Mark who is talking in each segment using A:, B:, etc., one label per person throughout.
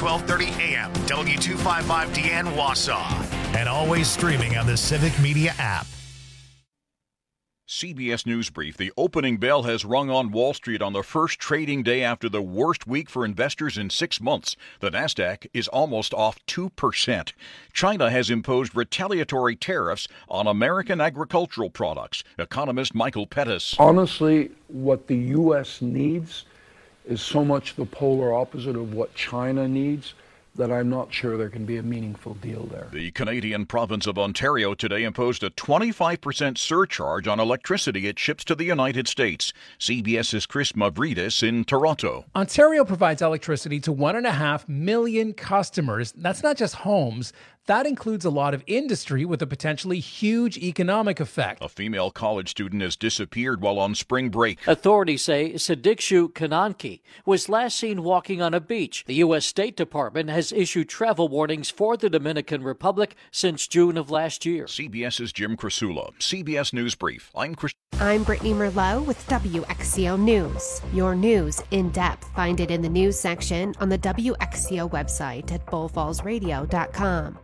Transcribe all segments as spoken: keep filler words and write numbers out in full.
A: twelve thirty A M, W two fifty-five D N Wausau. And always streaming on the Civic Media app.
B: C B S News Brief. The opening bell has rung on Wall Street on the first trading day after the worst week for investors in six months. The Nasdaq is almost off two percent. China has imposed retaliatory tariffs on American agricultural products. Economist Michael Pettis.
C: Honestly, what the U S needs is so much the polar opposite of what China needs that I'm not sure there can be a meaningful deal there.
B: The Canadian province of Ontario today imposed a twenty-five percent surcharge on electricity it ships to the United States. CBS's Chris Mavridis in Toronto.
D: Ontario provides electricity to one and a half million customers. That's not just homes. That includes a lot of industry with a potentially huge economic effect.
B: A female college student has disappeared while on spring break.
E: Authorities say Sadikshu Kananki was last seen walking on a beach. The U S State Department has issued travel warnings for the Dominican Republic since June of last year.
B: CBS's Jim Krasula. C B S News Brief. I'm Chris.
F: I'm Brittany Merlot with W X C O News. Your news in depth. Find it in the news section on the W X C O website at bull falls radio dot com.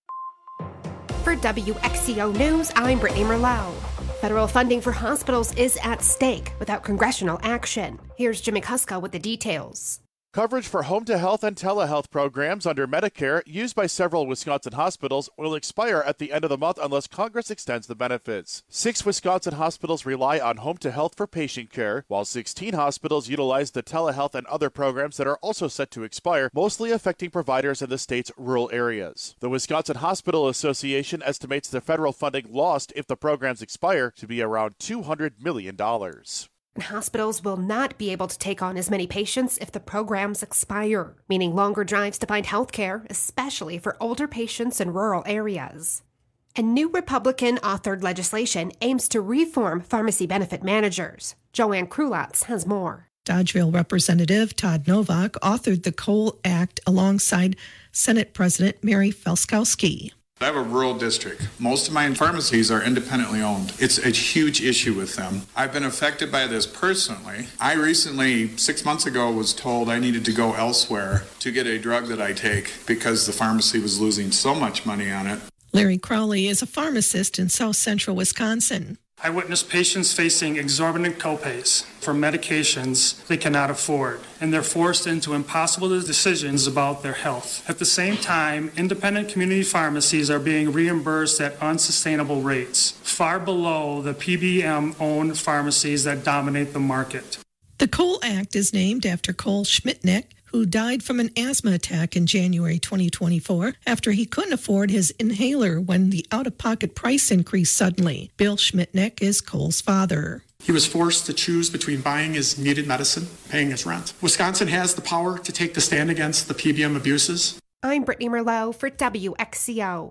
F: For W X C O News, I'm Brittany Merlot. Federal funding for hospitals is at stake without congressional action. Here's Jimmy Kuska with the details.
G: Coverage for home-to-health and telehealth programs under Medicare used by several Wisconsin hospitals will expire at the end of the month unless Congress extends the benefits. Six Wisconsin hospitals rely on home-to-health for patient care, while sixteen hospitals utilize the telehealth and other programs that are also set to expire, mostly affecting providers in the state's rural areas. The Wisconsin Hospital Association estimates the federal funding lost if the programs expire to be around two hundred million dollars.
F: Hospitals will not be able to take on as many patients if the programs expire, meaning longer drives to find health care, especially for older patients in rural areas. A new Republican-authored legislation aims to reform pharmacy benefit managers. Joanne Krulotz has more.
H: Dodgeville Representative Todd Novak authored the Cole Act alongside Senate President Mary Felskowski.
I: I have a rural district. Most of my pharmacies are independently owned. It's a huge issue with them. I've been affected by this personally. I recently, six months ago, was told I needed to go elsewhere to get a drug that I take because the pharmacy was losing so much money on it.
H: Larry Crowley is a pharmacist in south central Wisconsin.
J: I witnessed patients facing exorbitant copays for medications they cannot afford, and they're forced into impossible decisions about their health. At the same time, independent community pharmacies are being reimbursed at unsustainable rates, far below the P B M-owned pharmacies that dominate the market.
H: The Cole Act is named after Cole Schmitnick, who died from an asthma attack in January twenty twenty-four after he couldn't afford his inhaler when the out-of-pocket price increased suddenly. Bill Schmitnick is Cole's father.
K: He was forced to choose between buying his needed medicine, paying his rent. Wisconsin has the power to take the stand against the P B M abuses.
F: I'm Brittany Merlot for W X C O.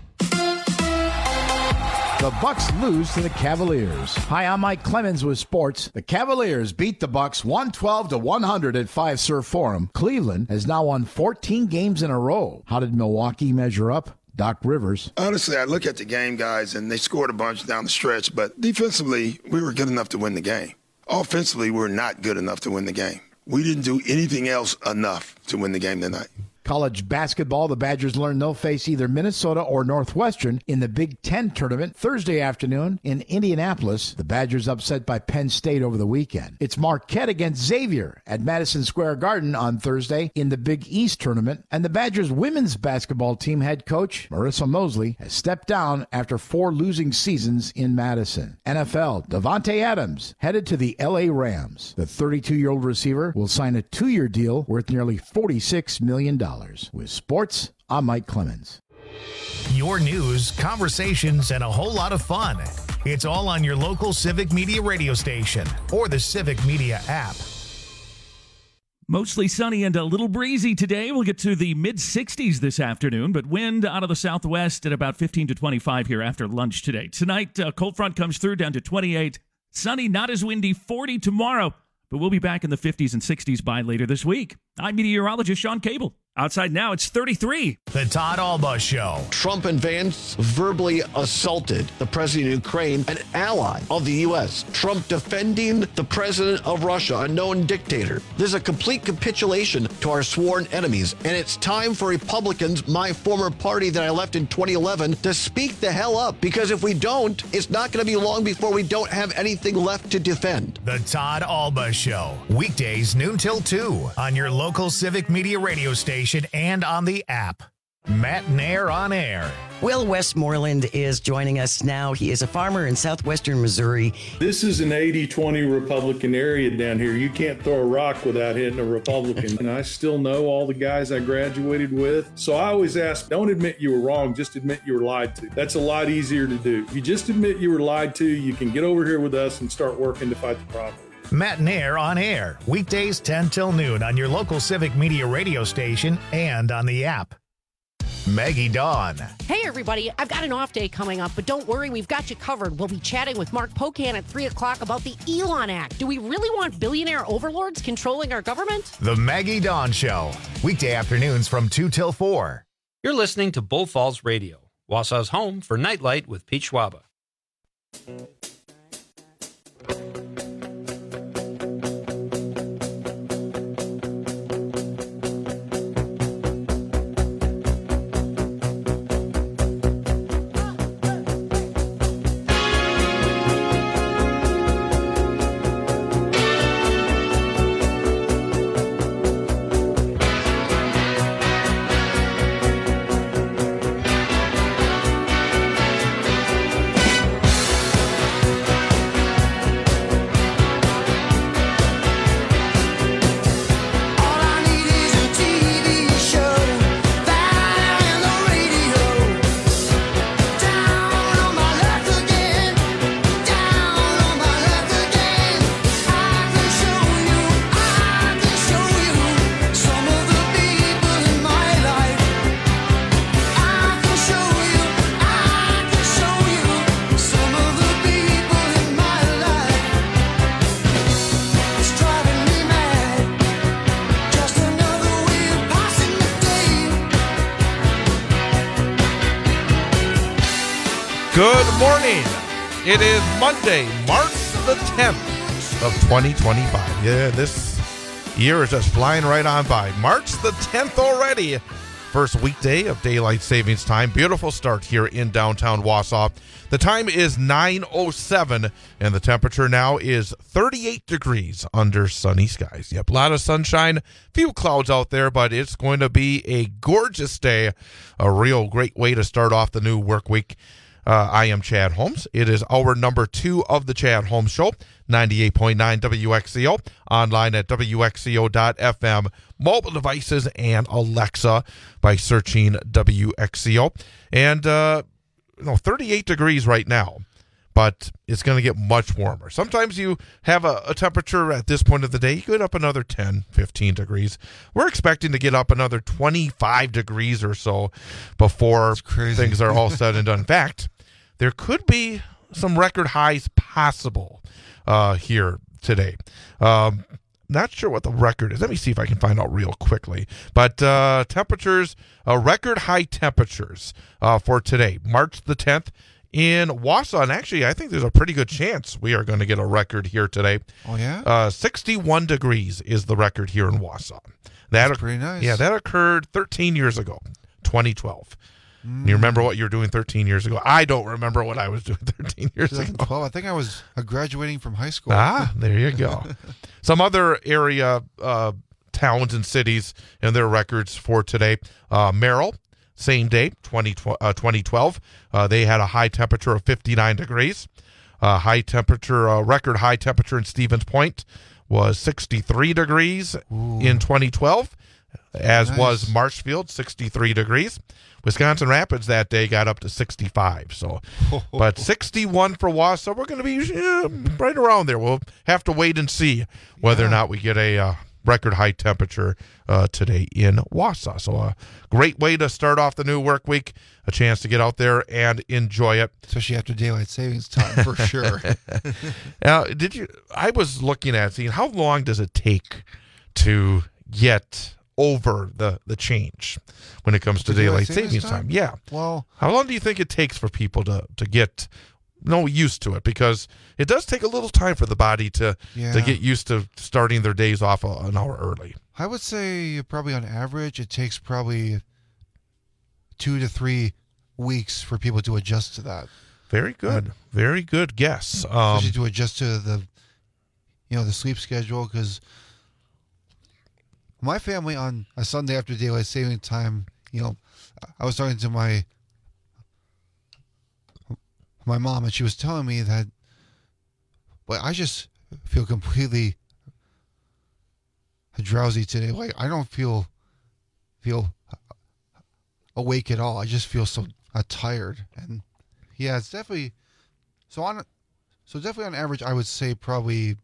L: The Bucks lose to the Cavaliers. Hi, I'm Mike Clemens with sports. The Cavaliers beat the Bucks one twelve to one hundred at Fiserv Forum. Cleveland has now won fourteen games in a row. How did Milwaukee measure up? Doc Rivers.
M: Honestly, I look at the game, guys, and they scored a bunch down the stretch, but defensively, we were good enough to win the game. Offensively, we were not good enough to win the game. We didn't do anything else enough to win the game tonight.
L: College basketball, the Badgers learn they'll face either Minnesota or Northwestern in the Big Ten tournament Thursday afternoon in Indianapolis. The Badgers upset by Penn State over the weekend. It's Marquette against Xavier at Madison Square Garden on Thursday in the Big East tournament. And the Badgers women's basketball team head coach Marissa Mosley has stepped down after four losing seasons in Madison. N F L, Davante Adams headed to the L A Rams. The thirty-two-year-old receiver will sign a two-year deal worth nearly forty-six million dollars. With sports, I'm Mike Clemens.
A: Your news, conversations, and a whole lot of fun. It's all on your local Civic Media radio station or the Civic Media app.
N: Mostly sunny and a little breezy today. We'll get to the mid sixties this afternoon, but wind out of the southwest at about fifteen to twenty-five here after lunch today. Tonight, a cold front comes through down to twenty-eight. Sunny, not as windy, forty tomorrow, but we'll be back in the fifties and sixties by later this week. I'm meteorologist Sean Cable. Outside now, it's thirty-three.
A: The Todd Alba Show.
O: Trump and Vance verbally assaulted the president of Ukraine, an ally of the U S. Trump defending the president of Russia, a known dictator. This is a complete capitulation to our sworn enemies, and it's time for Republicans, my former party that I left in twenty eleven, to speak the hell up, because if we don't, it's not going to be long before we don't have anything left to defend.
A: The Todd Alba Show. Weekdays noon till two on your local Civic Media radio station and on the app. Matt Nair on air.
P: Will Westmoreland is joining us now. He is a farmer in southwestern Missouri.
Q: This is an eighty twenty Republican area down here. You can't throw a rock without hitting a Republican. And I still know all the guys I graduated with. So I always ask, don't admit you were wrong, just admit you were lied to. That's a lot easier to do. If you just admit you were lied to, you can get over here with us and start working to fight the problem.
A: Matt Nair on air. Weekdays ten till noon on your local Civic Media radio station and on the app. Maggie Dawn.
R: Hey, everybody. I've got an off day coming up, but don't worry, we've got you covered. We'll be chatting with Mark Pocan at three o'clock about the Elon Act. Do we really want billionaire overlords controlling our government?
A: The Maggie Dawn Show. Weekday afternoons from two till four.
S: You're listening to Bull Falls Radio, Wausau's home for Nightlight with Pete Schwaba.
T: Good morning. It is Monday, March the tenth of twenty twenty-five. Yeah, this year is just flying right on by. March the tenth already. First weekday of daylight savings time. Beautiful start here in downtown Wausau. The time is nine oh seven, and the temperature now is thirty-eight degrees under sunny skies. Yep, a lot of sunshine, few clouds out there, but it's going to be a gorgeous day. A real great way to start off the new work week. Uh, I am Chad Holmes. It is hour number two of the Chad Holmes Show, ninety-eight point nine W X C O, online at W X C O dot F M, mobile devices, and Alexa by searching W X C O. And, uh, you know, thirty-eight degrees right now, but it's going to get much warmer. Sometimes you have a, a temperature at this point of the day, you get up another ten, fifteen degrees. We're expecting to get up another twenty-five degrees or so before things are all said and done. In fact, there could be some record highs possible uh, here today. Um, not sure what the record is. Let me see if I can find out real quickly. But uh, temperatures, uh, record high temperatures uh, for today, March the tenth in Wausau. And actually, I think there's a pretty good chance we are going to get a record here today.
U: Oh, yeah?
T: Uh, sixty-one degrees is the record here in Wausau. That
U: That's pretty nice.
T: Yeah, that occurred thirteen years ago, twenty twelve. Mm. You remember what you were doing thirteen years ago? I don't remember what I was doing thirteen years ago.
U: twelve, I think I was uh, graduating from high school.
T: Ah, there you go. Some other area uh, towns and cities and their records for today. Uh, Merrill, same day, twenty twelve. Uh, they had a high temperature of fifty-nine degrees. Uh, high temperature, uh, record high temperature in Stevens Point was sixty-three degrees Ooh. In twenty twelve, as nice. Was Marshfield, sixty-three degrees. Wisconsin Rapids that day got up to sixty-five. So, but sixty-one for Wausau. We're going to be yeah, right around there. We'll have to wait and see whether yeah. or not we get a uh, record high temperature uh, today in Wausau. So, a great way to start off the new work week. A chance to get out there and enjoy it,
U: especially after daylight savings time, for sure.
T: Now, did you? I was looking at seeing how long does it take to get over the, the change when it comes to
U: The
T: daylight
U: daylight
T: savings
U: savings
T: time.
U: time?
T: Yeah.
U: Well,
T: how long do you think it takes for people to, to get you know, used to it? Because it does take a little time for the body to
U: Yeah.
T: to get used to starting their days off a, an hour early.
U: I would say probably on average it takes probably two to three weeks for people to adjust to that.
T: Very good. Very good guess. Um,
U: Especially to adjust to the, you know, the sleep schedule, because my family on a Sunday after daylight saving time, you know, I was talking to my my mom, and she was telling me that, well, I just feel completely drowsy today. Like, I don't feel feel awake at all. I just feel so uh, tired. And yeah, it's definitely so on. So definitely on average, I would say probably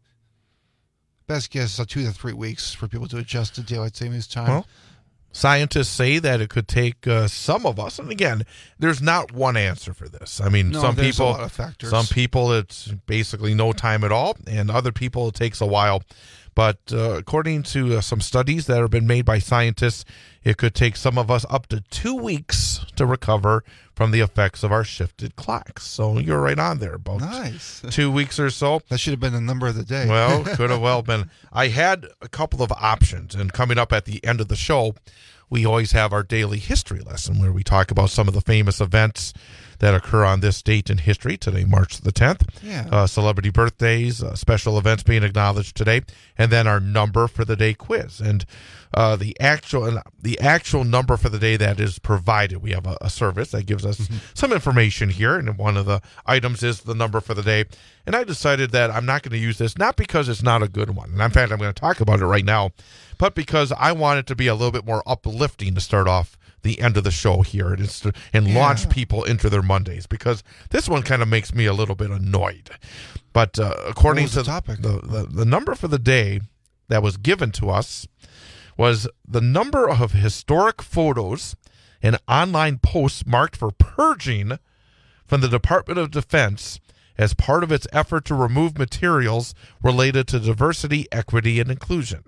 U: best guess uh, two to three weeks for people to adjust to daylight savings time.
T: Well, scientists say that it could take uh, some of us, and again, there's not one answer for this. I mean,
U: No,
T: some
U: there's a
T: people,
U: lot of factors.
T: some people, it's basically no time at all, and other people, it takes a while. But uh, according to uh, some studies that have been made by scientists, it could take some of us up to two weeks to recover from the effects of our shifted clocks. So you're right on there, about
U: Nice.
T: two weeks or so.
U: That should have been the number of the day.
T: Well, could have well been. I had a couple of options, and coming up at the end of the show, we always have our daily history lesson where we talk about some of the famous events that occur on this date in history, today, March the tenth.
U: Yeah.
T: Uh, celebrity birthdays, uh, special events being acknowledged today, and then our number for the day quiz. And uh, the actual the actual number for the day that is provided, we have a, a service that gives us mm-hmm. some information here, and one of the items is the number for the day. And I decided that I'm not going to use this, not because it's not a good one, and in fact, I'm going to talk about it right now, but because I want it to be a little bit more uplifting to start off the end of the show here and, it's to, and
U: Yeah.
T: launch people into their Mondays, because this one kind of makes me a little bit annoyed. But uh, according
U: What was
T: to
U: the topic?
T: The, the, the number for the day that was given to us was the number of historic photos and online posts marked for purging from the Department of Defense as part of its effort to remove materials related to diversity, equity, and inclusion.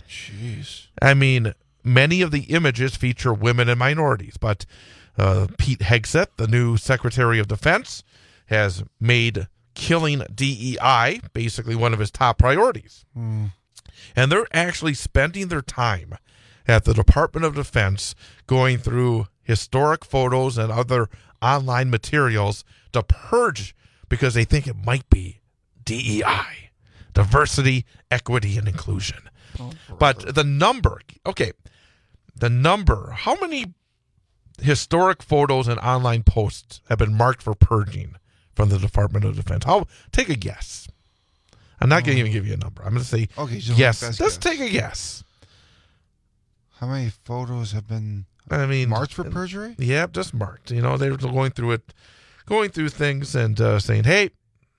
U: Jeez.
T: I mean, many of the images feature women and minorities, but uh, Pete Hegseth, the new Secretary of Defense, has made killing D E I basically one of his top priorities.
U: Mm.
T: And they're actually spending their time at the Department of Defense going through historic photos and other online materials to purge because they think it might be D E I, diversity, equity, and inclusion.
U: Oh,
T: but the number, okay, the number, how many historic photos and online posts have been marked for purging from the Department of Defense? How, take a guess. I'm not going to even give you a number. I'm going to say
U: Okay, so
T: yes.
U: best
T: Let's
U: guess.
T: take a guess.
U: How many photos have been
T: I mean,
U: marked for perjury?
T: Yeah, just marked. You know, they were going through it, going through things and uh, saying, hey.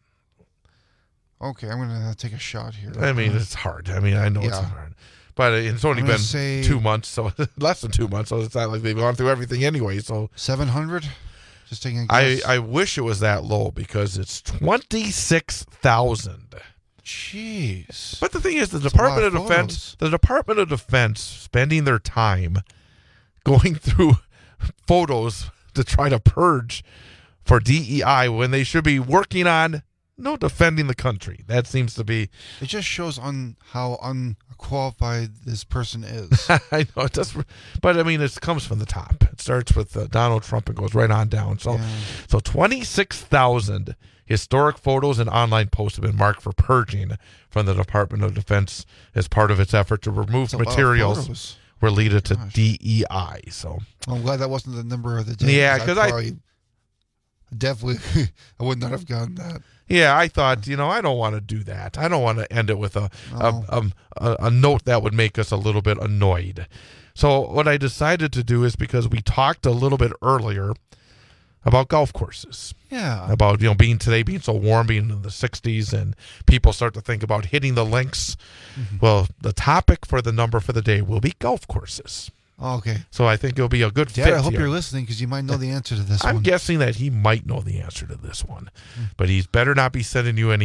U: Okay, I'm going to take a shot here.
T: I mean, it's hard. I mean, I know it's
U: Yeah.
T: hard. But it's only
U: I'm gonna
T: been
U: say-
T: two months, so less than two months, so it's not like they've gone through everything anyway. So
U: seven hundred? Just taking a
T: I,
U: guess.
T: I wish it was that low because it's twenty-six thousand.
U: Jeez.
T: But the thing is, the
U: That's a lot
T: Department of
U: of
T: Defense, the Department of Defense spending their time going through photos to try to purge for D E I when they should be working on no defending the country. That seems to be.
U: It just shows on how unqualified this person is.
T: I know it does, but I mean, it comes from the top. It starts with uh, Donald Trump and goes right on down. So,
U: Yeah.
T: so twenty-six thousand historic photos and online posts have been marked for purging from the Department of Defense as part of its effort to remove
U: That's a lot of
T: materials
U: photos.
T: related to
U: Gosh.
T: D E I. So,
U: I'm glad that wasn't the number of the day.
T: Yeah, 'cause I-
U: probably- definitely I would not have gotten that.
T: yeah, I thought, you know, I don't want to do that. I don't want to end it with a,
U: No.
T: a, um, a a note that would make us a little bit annoyed. So what I decided to do is, because we talked a little bit earlier about golf courses.
U: Yeah.
T: About, you know, being today being so warm, being in the sixties, and people start to think about hitting the links.
U: Mm-hmm.
T: Well, the topic for the number for the day will be golf courses.
U: Oh, okay.
T: So I think it'll be a good
U: Dad,
T: fit
U: I hope
T: here.
U: you're listening because you might know the answer to this
T: I'm
U: one.
T: guessing that he might know the answer to this one, but he's better not be sending you any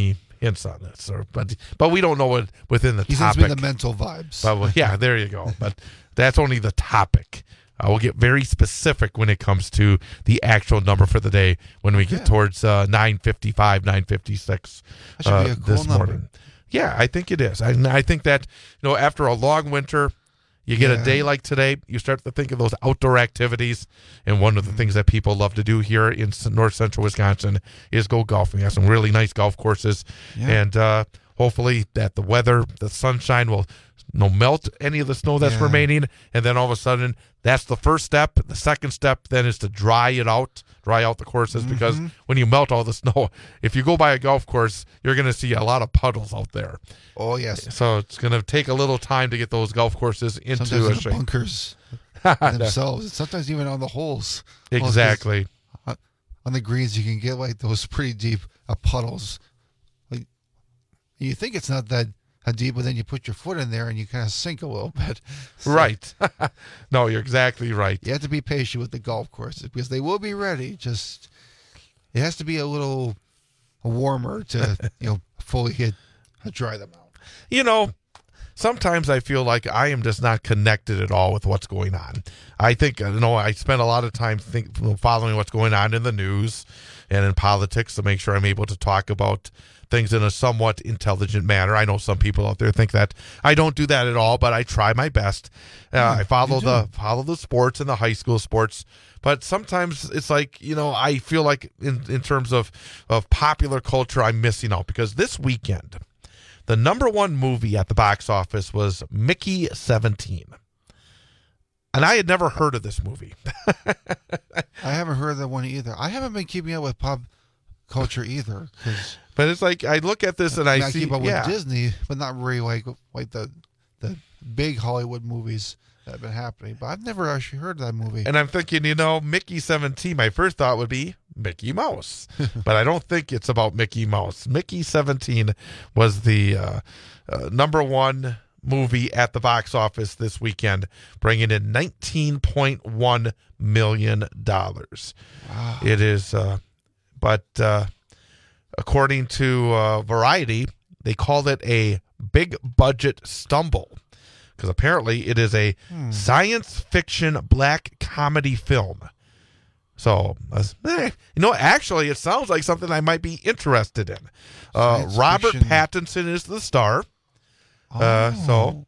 T: hints on this, or but but we don't know what within the
U: he
T: topic.
U: He sends me the mental vibes.
T: But, well, yeah, there you go. But that's only the topic. Uh, we'll get very specific when it comes to the actual number for the day when we get yeah. towards uh, nine fifty-five, nine fifty-six
U: that should
T: uh,
U: be a cool
T: this
U: number.
T: morning. Yeah, I think it is. I, I think that, you know, after a long winter, you get yeah. a day like today, you start to think of those outdoor activities. And one of the mm-hmm. things that people love to do here in north central Wisconsin is go golfing. We have some really nice golf courses. Yeah. And uh, hopefully that the weather, the sunshine will no melt any of the snow that's yeah. remaining. And then all of a sudden, that's the first step. The second step then is to dry it out, dry out the courses, mm-hmm. because when you melt all the snow, if you go by a golf course, you're going to see a lot of puddles out there.
U: Oh, yes.
T: So it's going to take a little time to get those golf courses into
U: sometimes
T: a shape.
U: Bunkers themselves. Sometimes even on the holes.
T: Exactly.
U: Well, on the greens, you can get like those pretty deep uh, puddles. Like, you think it's not that deep, but then you put your foot in there and you kind of sink a little bit. So,
T: right. No, you're exactly right.
U: You have to be patient with the golf courses because they will be ready. Just it has to be a little warmer to you know fully hit dry them out.
T: You know, sometimes I feel like I am just not connected at all with what's going on. I think you know I spend a lot of time think, following what's going on in the news and in politics to make sure I'm able to talk about things in a somewhat intelligent manner. I know some people out there think that I don't do that at all, but I try my best. Uh, yeah, I follow the follow the sports and the high school sports, but sometimes it's like, you know, I feel like in, in terms of, of popular culture, I'm missing out because this weekend, the number one movie at the box office was Mickey seventeen. And I had never heard of this movie.
U: I haven't heard of that one either. I haven't been keeping up with pop culture either.
T: But it's like I look at this and I,
U: I
T: see,
U: keep up
T: yeah.
U: with Disney, but not really like like the the big Hollywood movies that have been happening. But I've never actually heard of that movie.
T: And I'm thinking, you know, Mickey seventeen. My first thought would be Mickey Mouse, but I don't think it's about Mickey Mouse. Mickey seventeen was the uh, uh, number one movie at the box office this weekend, bringing in nineteen point one million dollars.
U: Wow.
T: It is, uh, but uh, according to uh, Variety, they called it a big budget stumble because apparently it is a hmm. science fiction black comedy film. So, uh, eh, you know, actually, it sounds like something I might be interested in. Uh, Robert fiction. Pattinson is the star.
U: Oh.
T: Uh, so,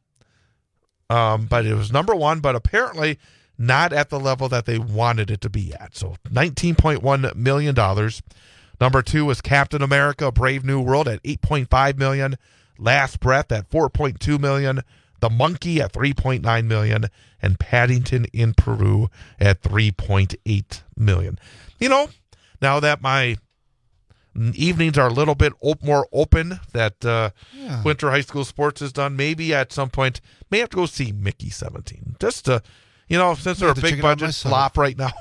T: um, but it was number one, but apparently not at the level that they wanted it to be at. So, nineteen point one million dollars. Number two was Captain America: Brave New World at eight point five million dollars. Last Breath at four point two million dollars. The Monkey at three point nine million dollars. And Paddington in Peru at three point eight million dollars. You know, now that my evenings are a little bit op- more open, that uh, yeah. Winter High School Sports is done, maybe at some point, may have to go see Mickey seventeen. Just to, you know, since they're a big budget flop right now,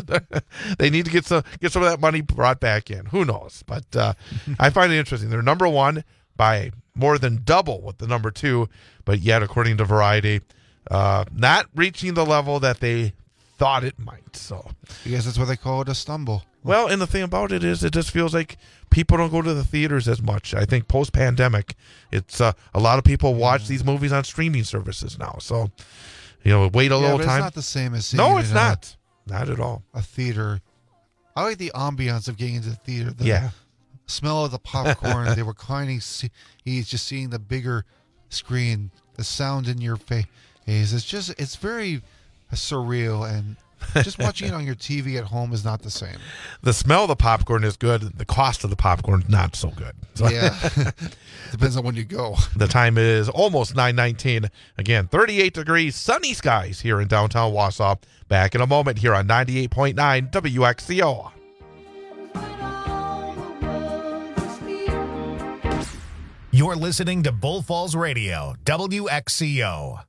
T: they need to get some get some of that money brought back in. Who knows? But uh, I find it interesting. They're number one by more than double with the number two, but yet, according to Variety, uh, not reaching the level that they thought it might. So,
U: I guess that's what they call it, a stumble.
T: Well, and the thing about it is, it just feels like people don't go to the theaters as much. I think post-pandemic, it's uh, a lot of people watch these movies on streaming services now. So, you know, wait a
U: yeah,
T: little
U: but
T: time.
U: It's not the same as seeing
T: no,
U: it
T: it's
U: in
T: not. A, not at all.
U: A theater. I like the ambiance of getting into the theater. The
T: yeah.
U: smell of the popcorn, the reclining seat, he's just seeing the bigger screen, the sound in your face. It's just, it's very surreal, and just watching it on your T V at home is not the same.
T: The smell of the popcorn is good. The cost of the popcorn is not so good. So
U: yeah. Depends on when you go.
T: The time is almost nine nineteen. Again, thirty-eight degrees, sunny skies here in downtown Wausau. Back in a moment here on ninety-eight point nine W X C O.
A: You're listening to Bull Falls Radio, W X C O.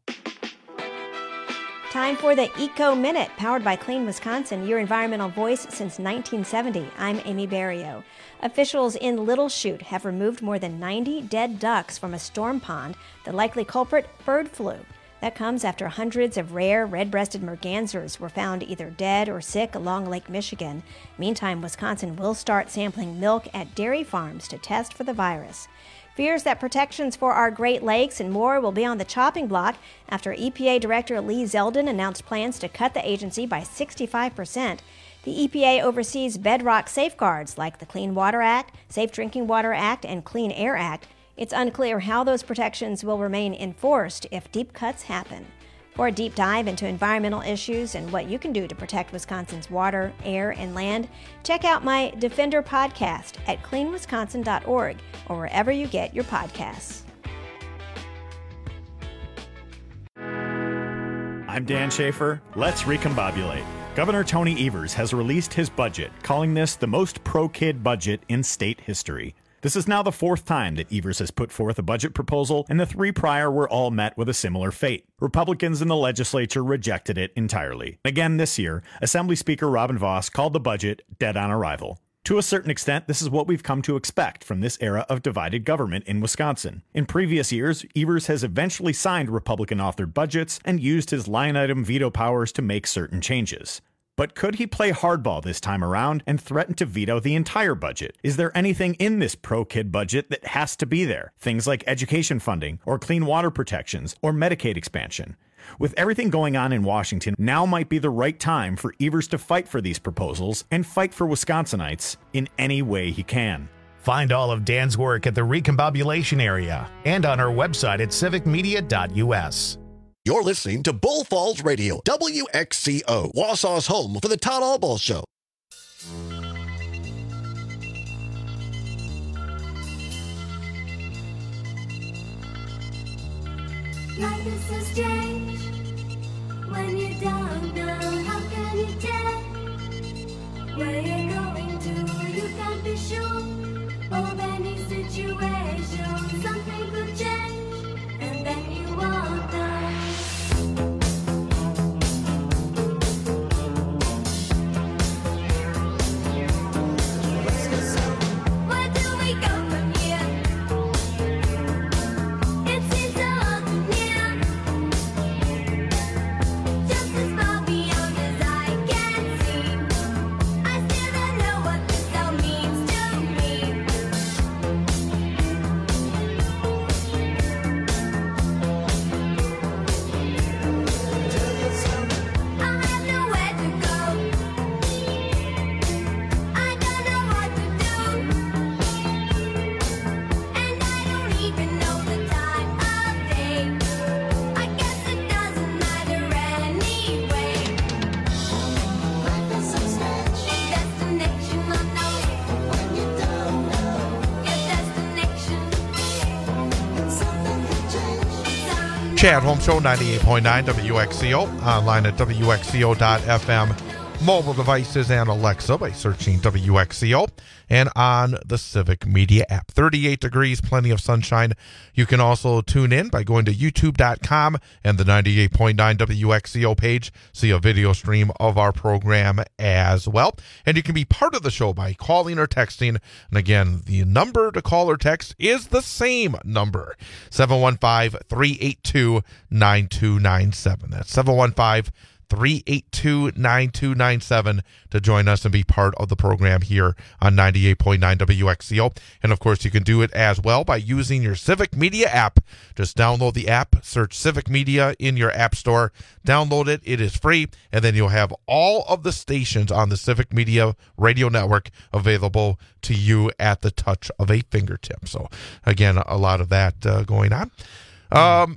C: Time for the Eco Minute, powered by Clean Wisconsin, your environmental voice since nineteen seventy. I'm Amy Barrio. Officials in Little Chute have removed more than ninety dead ducks from a storm pond. The likely culprit, bird flu. That comes after hundreds of rare red-breasted mergansers were found either dead or sick along Lake Michigan. Meantime, Wisconsin will start sampling milk at dairy farms to test for the virus. Fears that protections for our Great Lakes and more will be on the chopping block after E P A Director Lee Zeldin announced plans to cut the agency by sixty-five percent. The E P A oversees bedrock safeguards like the Clean Water Act, Safe Drinking Water Act, and Clean Air Act. It's unclear how those protections will remain enforced if deep cuts happen. For a deep dive into environmental issues and what you can do to protect Wisconsin's water, air, and land, check out my Defender podcast at clean wisconsin dot org or wherever you get your podcasts.
D: I'm Dan Schaefer. Let's recombobulate. Governor Tony Evers has released his budget, calling this the most pro-kid budget in state history. This is now the fourth time that Evers has put forth a budget proposal, and the three prior were all met with a similar fate. Republicans in the legislature rejected it entirely. Again this year, Assembly Speaker Robin Vos called the budget dead on arrival. To a certain extent, this is what we've come to expect from this era of divided government in Wisconsin. In previous years, Evers has eventually signed Republican-authored budgets and used his line-item veto powers to make certain changes. But could he play hardball this time around and threaten to veto the entire budget? Is there anything in this pro-kid budget that has to be there? Things like education funding, or clean water protections, or Medicaid expansion. With everything going on in Washington, now might be the right time for Evers to fight for these proposals and fight for Wisconsinites in any way he can.
A: Find all of Dan's work at the Recombobulation Area and on our website at civic media dot u s.
O: You're listening to Bull Falls Radio, W X C O, Wausau's home for the Todd Albaugh Show.
V: Life is so strange when you don't know how can you tell where you're going to. You can't be sure of any situation. Something could change and then you won't know.
T: Chad Home Show, ninety-eight point nine W X C O, online at W X C O dot F M, mobile devices and Alexa by searching W X C O, and on the Civic Media app. thirty-eight degrees, plenty of sunshine. You can also tune in by going to youtube dot com and the ninety-eight point nine W X C O page. See a video stream of our program as well. And you can be part of the show by calling or texting. And again, the number to call or text is the same number, seven one five, three eight two, nine two nine seven. That's seven one five, three eight two, nine two nine seven to join us and be part of the program here on ninety-eight point nine W X C O. And, of course, you can do it as well by using your Civic Media app. Just download the app, search Civic Media in your app store, download it. It is free, and then you'll have all of the stations on the Civic Media radio network available to you at the touch of a fingertip. So, again, a lot of that uh, going on. Um,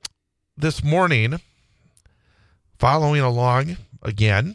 T: this morning, following along again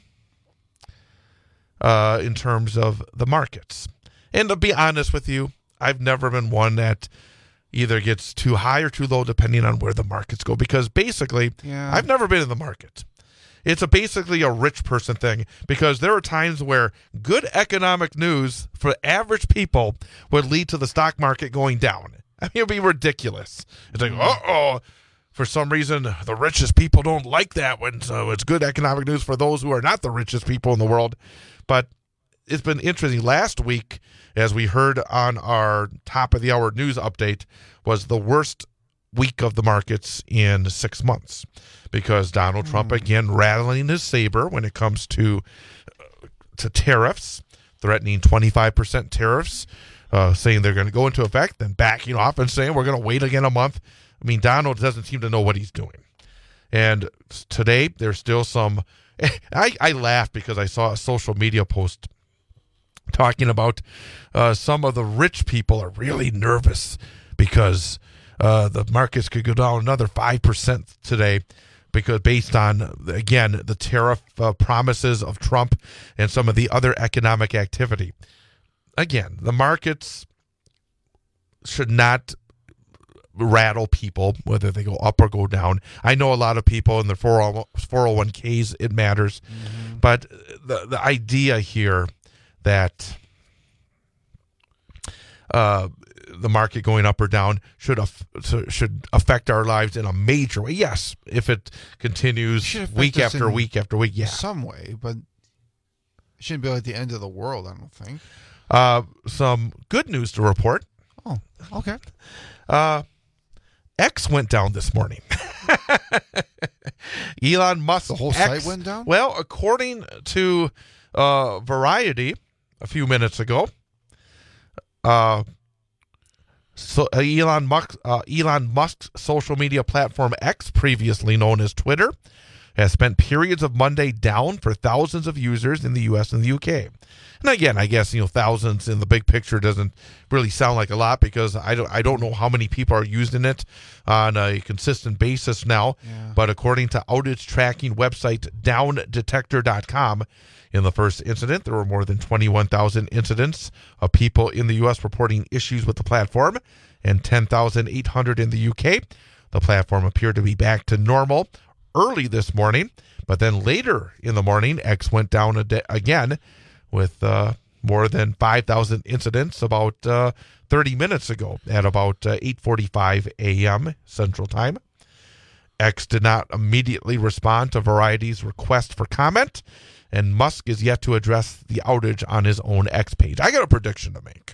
T: uh, in terms of the markets. And to be honest with you, I've never been one that either gets too high or too low depending on where the markets go. Because basically, yeah. I've never been in the market. It's a basically a rich person thing, because there are times where good economic news for average people would lead to the stock market going down. I mean, it would be ridiculous. It's like, uh-oh. For some reason, the richest people don't like that when so it's good economic news for those who are not the richest people in the world. But it's been interesting. Last week, as we heard on our top of the hour news update, was the worst week of the markets in six months because Donald mm. Trump, again, rattling his saber when it comes to, uh, to tariffs, threatening twenty-five percent tariffs, uh, saying they're going to go into effect, then backing off and saying we're going to wait again a month. I mean, Donald doesn't seem to know what he's doing. And today, there's still some... I, I laughed because I saw a social media post talking about uh, some of the rich people are really nervous because uh, the markets could go down another five percent today because based on, again, the tariff uh, promises of Trump and some of the other economic activity. Again, the markets should not rattle people, whether they go up or go down. I know a lot of people in their four oh one k's, it matters. Mm-hmm. But the, the idea here that uh, the market going up or down should af- should affect our lives in a major way. Yes, if it continues week after week after week, yeah.
U: Some way, but it shouldn't be like the end of the world, I don't think.
T: Uh, some good news to report.
U: Oh, okay.
T: Uh, X went down this morning. Elon Musk.
U: The whole
T: X,
U: site went down?
T: Well, according to uh, Variety a few minutes ago, uh, so uh, Elon Musk, uh, Elon Musk's social media platform X, previously known as Twitter, has spent periods of Monday down for thousands of users in the U S and the U K. And again, I guess, you know, thousands in the big picture doesn't really sound like a lot because I don't I don't know how many people are using it on a consistent basis now. Yeah. But according to outage tracking website down detector dot com, in the first incident, there were more than twenty-one thousand incidents of people in the U S reporting issues with the platform and ten thousand eight hundred in the U K. The platform appeared to be back to normal early this morning, but then later in the morning, X went down a de- again with uh, more than five thousand incidents about uh, thirty minutes ago at about uh, eight forty-five a.m. Central Time. X did not immediately respond to Variety's request for comment, and Musk is yet to address the outage on his own X page. I got a prediction to make.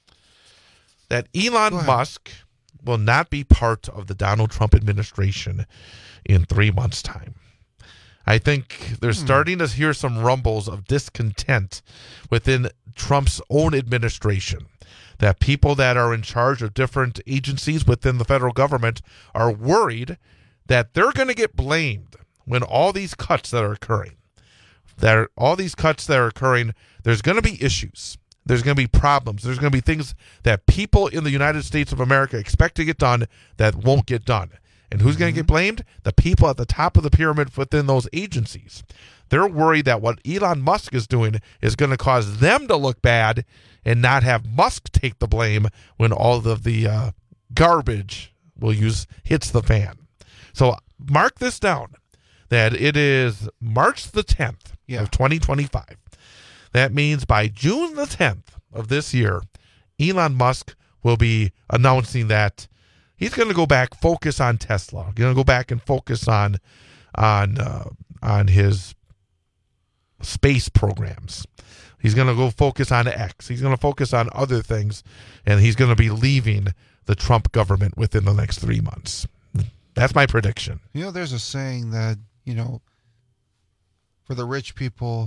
T: That Elon Musk will not be part of the Donald Trump administration in three months' time. I think they're hmm. starting to hear some rumbles of discontent within Trump's own administration, that people that are in charge of different agencies within the federal government are worried that they're going to get blamed when all these cuts that are occurring, that are, all these cuts that are occurring, there's going to be issues. There's going to be problems. There's going to be things that people in the United States of America expect to get done that won't get done. And who's going to get blamed? The people at the top of the pyramid within those agencies. They're worried that what Elon Musk is doing is going to cause them to look bad and not have Musk take the blame when all of the uh, garbage, we'll use, hits the fan. So mark this down, that it is March the tenth yeah. of twenty twenty-five. That means by June the tenth of this year, Elon Musk will be announcing that he's going to go back, focus on Tesla. Going to go back and focus on on uh, on his space programs. He's going to go focus on X. He's going to focus on other things, and he's going to be leaving the Trump government within the next three months. That's my prediction.
U: You know, there's a saying that, you know, for the rich people,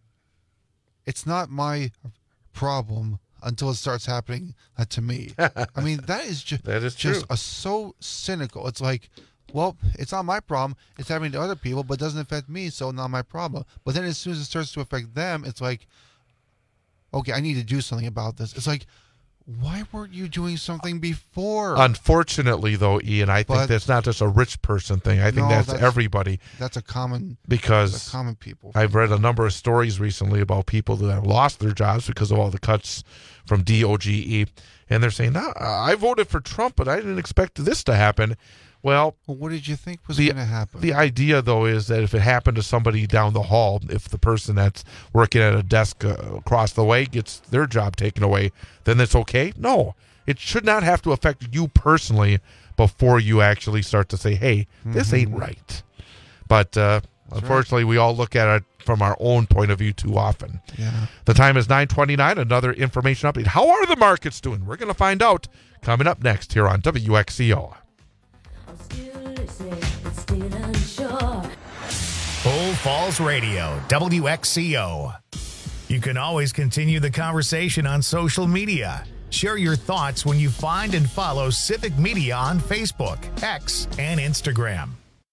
U: it's not my problem until it starts happening uh, to me. I mean, that is just
T: that is
U: just
T: true.
U: A, so cynical. It's like, well, it's not my problem. It's happening to other people, but it doesn't affect me, so not my problem. But then as soon as it starts to affect them, it's like, okay, I need to do something about this. It's like, why weren't you doing something before?
T: Unfortunately, though, Ian, I
U: But-
T: think that's not just a rich person thing. I think
U: No,
T: that's,
U: that's-
T: everybody.
U: That's a common
T: Because
U: that's a common people.
T: I've read a number of stories recently about people that have lost their jobs because of all the cuts from D O G E, and they're saying, "No, I voted for Trump, but I didn't expect this to happen." Well,
U: Well, what did you think was
T: the,
U: going to happen?
T: the idea, though, is that if it happened to somebody down the hall, if the person that's working at a desk uh, across the way gets their job taken away, then it's okay? No. It should not have to affect you personally before you actually start to say, hey, this
U: Mhm.
T: ain't right. But uh, unfortunately, we all look at it from our own point of view too often.
U: Yeah.
T: The time is nine twenty-nine. Another information update. How are the markets doing? We're going to find out coming up next here on W X C O.
A: Bull Falls Radio, W X C O. You can always continue the conversation on social media. Share your thoughts when you find and follow Civic Media on Facebook, X, and Instagram.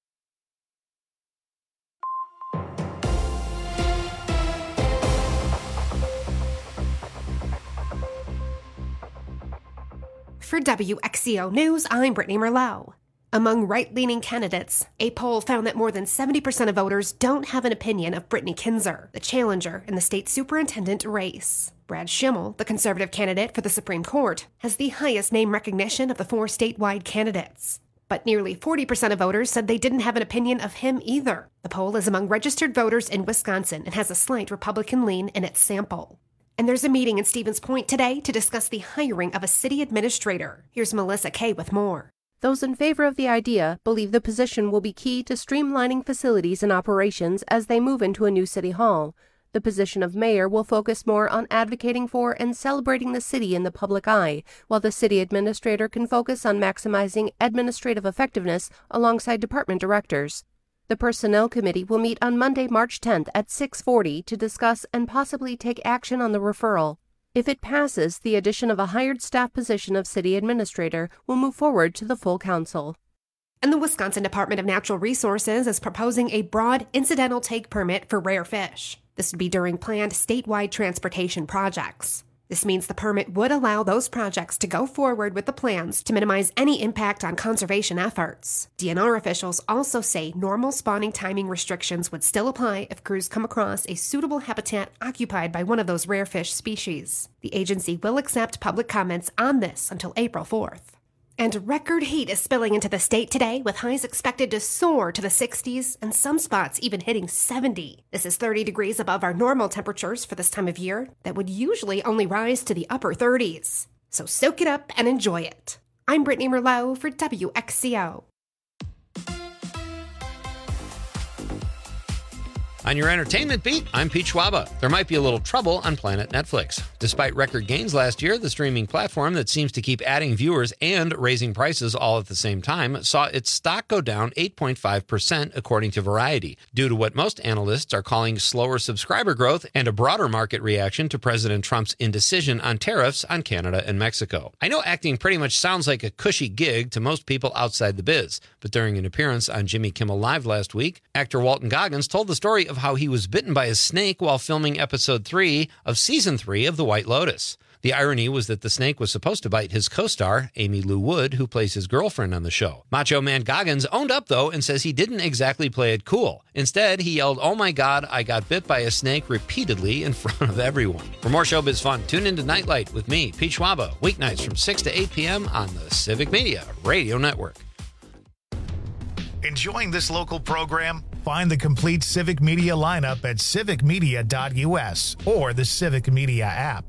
F: For W X C O News, I'm Brittany Merlot. Among right-leaning candidates, a poll found that more than seventy percent of voters don't have an opinion of Brittany Kinzer, the challenger in the state superintendent race. Brad Schimmel, the conservative candidate for the Supreme Court, has the highest name recognition of the four statewide candidates. But nearly forty percent of voters said they didn't have an opinion of him either. The poll is among registered voters in Wisconsin and has a slight Republican lean in its sample. And there's a meeting in Stevens Point today to discuss the hiring of a city administrator. Here's Melissa Kay with more.
B: Those in favor of the idea believe the position will be key to streamlining facilities and operations as they move into a new city hall. The position of mayor will focus more on advocating for and celebrating the city in the public eye, while the city administrator can focus on maximizing administrative effectiveness alongside department directors. The Personnel Committee will meet on Monday, March tenth at six forty to discuss and possibly take action on the referral. If it passes, the addition of a hired staff position of city administrator will move forward to the full council.
F: And the Wisconsin Department of Natural Resources is proposing a broad incidental take permit for rare fish. This would be during planned statewide transportation projects. This means the permit would allow those projects to go forward with the plans to minimize any impact on conservation efforts. D N R officials also say normal spawning timing restrictions would still apply if crews come across a suitable habitat occupied by one of those rare fish species. The agency will accept public comments on this until April fourth. And record heat is spilling into the state today, with highs expected to soar to the sixties and some spots even hitting seventy. This is thirty degrees above our normal temperatures for this time of year that would usually only rise to the upper thirties. So soak it up and enjoy it. I'm Brittany Merlot for W X C O.
S: On your entertainment beat, I'm Pete Schwaba. There might be a little trouble on Planet Netflix. Despite record gains last year, the streaming platform that seems to keep adding viewers and raising prices all at the same time saw its stock go down eight point five percent, according to Variety, due to what most analysts are calling slower subscriber growth and a broader market reaction to President Trump's indecision on tariffs on Canada and Mexico. I know acting pretty much sounds like a cushy gig to most people outside the biz, but during an appearance on Jimmy Kimmel Live last week, actor Walton Goggins told the story of how he was bitten by a snake while filming episode three of season three of The White Lotus. The irony was that the snake was supposed to bite his co-star, Amy Lou Wood, who plays his girlfriend on the show. Macho Man Goggins owned up, though, and says he didn't exactly play it cool. Instead, he yelled, "Oh my God, I got bit by a snake," repeatedly in front of everyone. For more showbiz fun, tune into Nightlight with me, Pete Schwaba, weeknights from six to eight p.m. on the Civic Media Radio Network.
A: Enjoying this local program? Find the complete Civic Media lineup at civic media dot u s or the Civic Media app.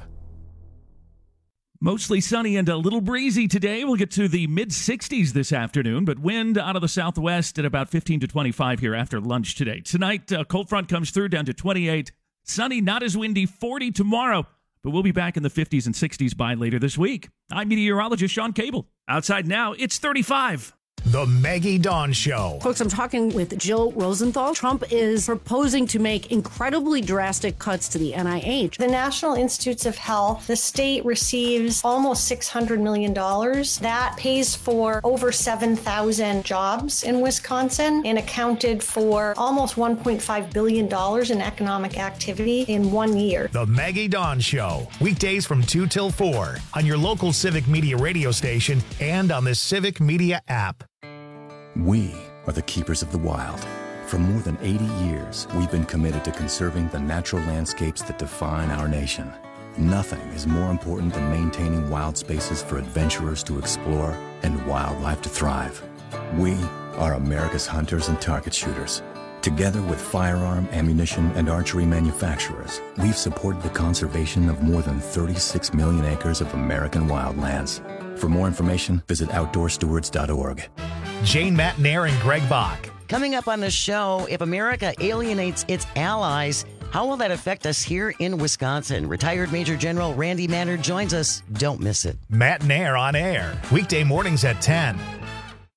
N: Mostly sunny and a little breezy today. We'll get to the mid sixties this afternoon, but wind out of the southwest at about fifteen to twenty-five here after lunch today. Tonight, a cold front comes through down to twenty-eight. Sunny, not as windy, forty tomorrow, but we'll be back in the fifties and sixties by later this week. I'm meteorologist Sean Cable. Outside now, it's thirty-five.
A: The Maggie Dawn Show.
E: Folks, I'm talking with Jill Rosenthal. Trump is proposing to make incredibly drastic cuts to the N I H.
W: The National Institutes of Health, the state receives almost six hundred million dollars. That pays for over seven thousand jobs in Wisconsin and accounted for almost one point five billion dollars in economic activity in one year.
A: The Maggie Dawn Show. Weekdays from two till four on your local Civic Media radio station and on the Civic Media app.
X: We are the keepers of the wild. For more than eighty years, we've been committed to conserving the natural landscapes that define our nation. Nothing is more important than maintaining wild spaces for adventurers to explore and wildlife to thrive. We are America's hunters and target shooters. Together with firearm, ammunition, and archery manufacturers, we've supported the conservation of more than thirty-six million acres of American wildlands. For more information, visit outdoor stewards dot org.
A: Jane Matnair and Greg Bach.
P: Coming up on the show, if America alienates its allies, how will that affect us here in Wisconsin? Retired Major General Randy Maynard joins us. Don't miss it.
A: Matnair on air, weekday mornings at ten.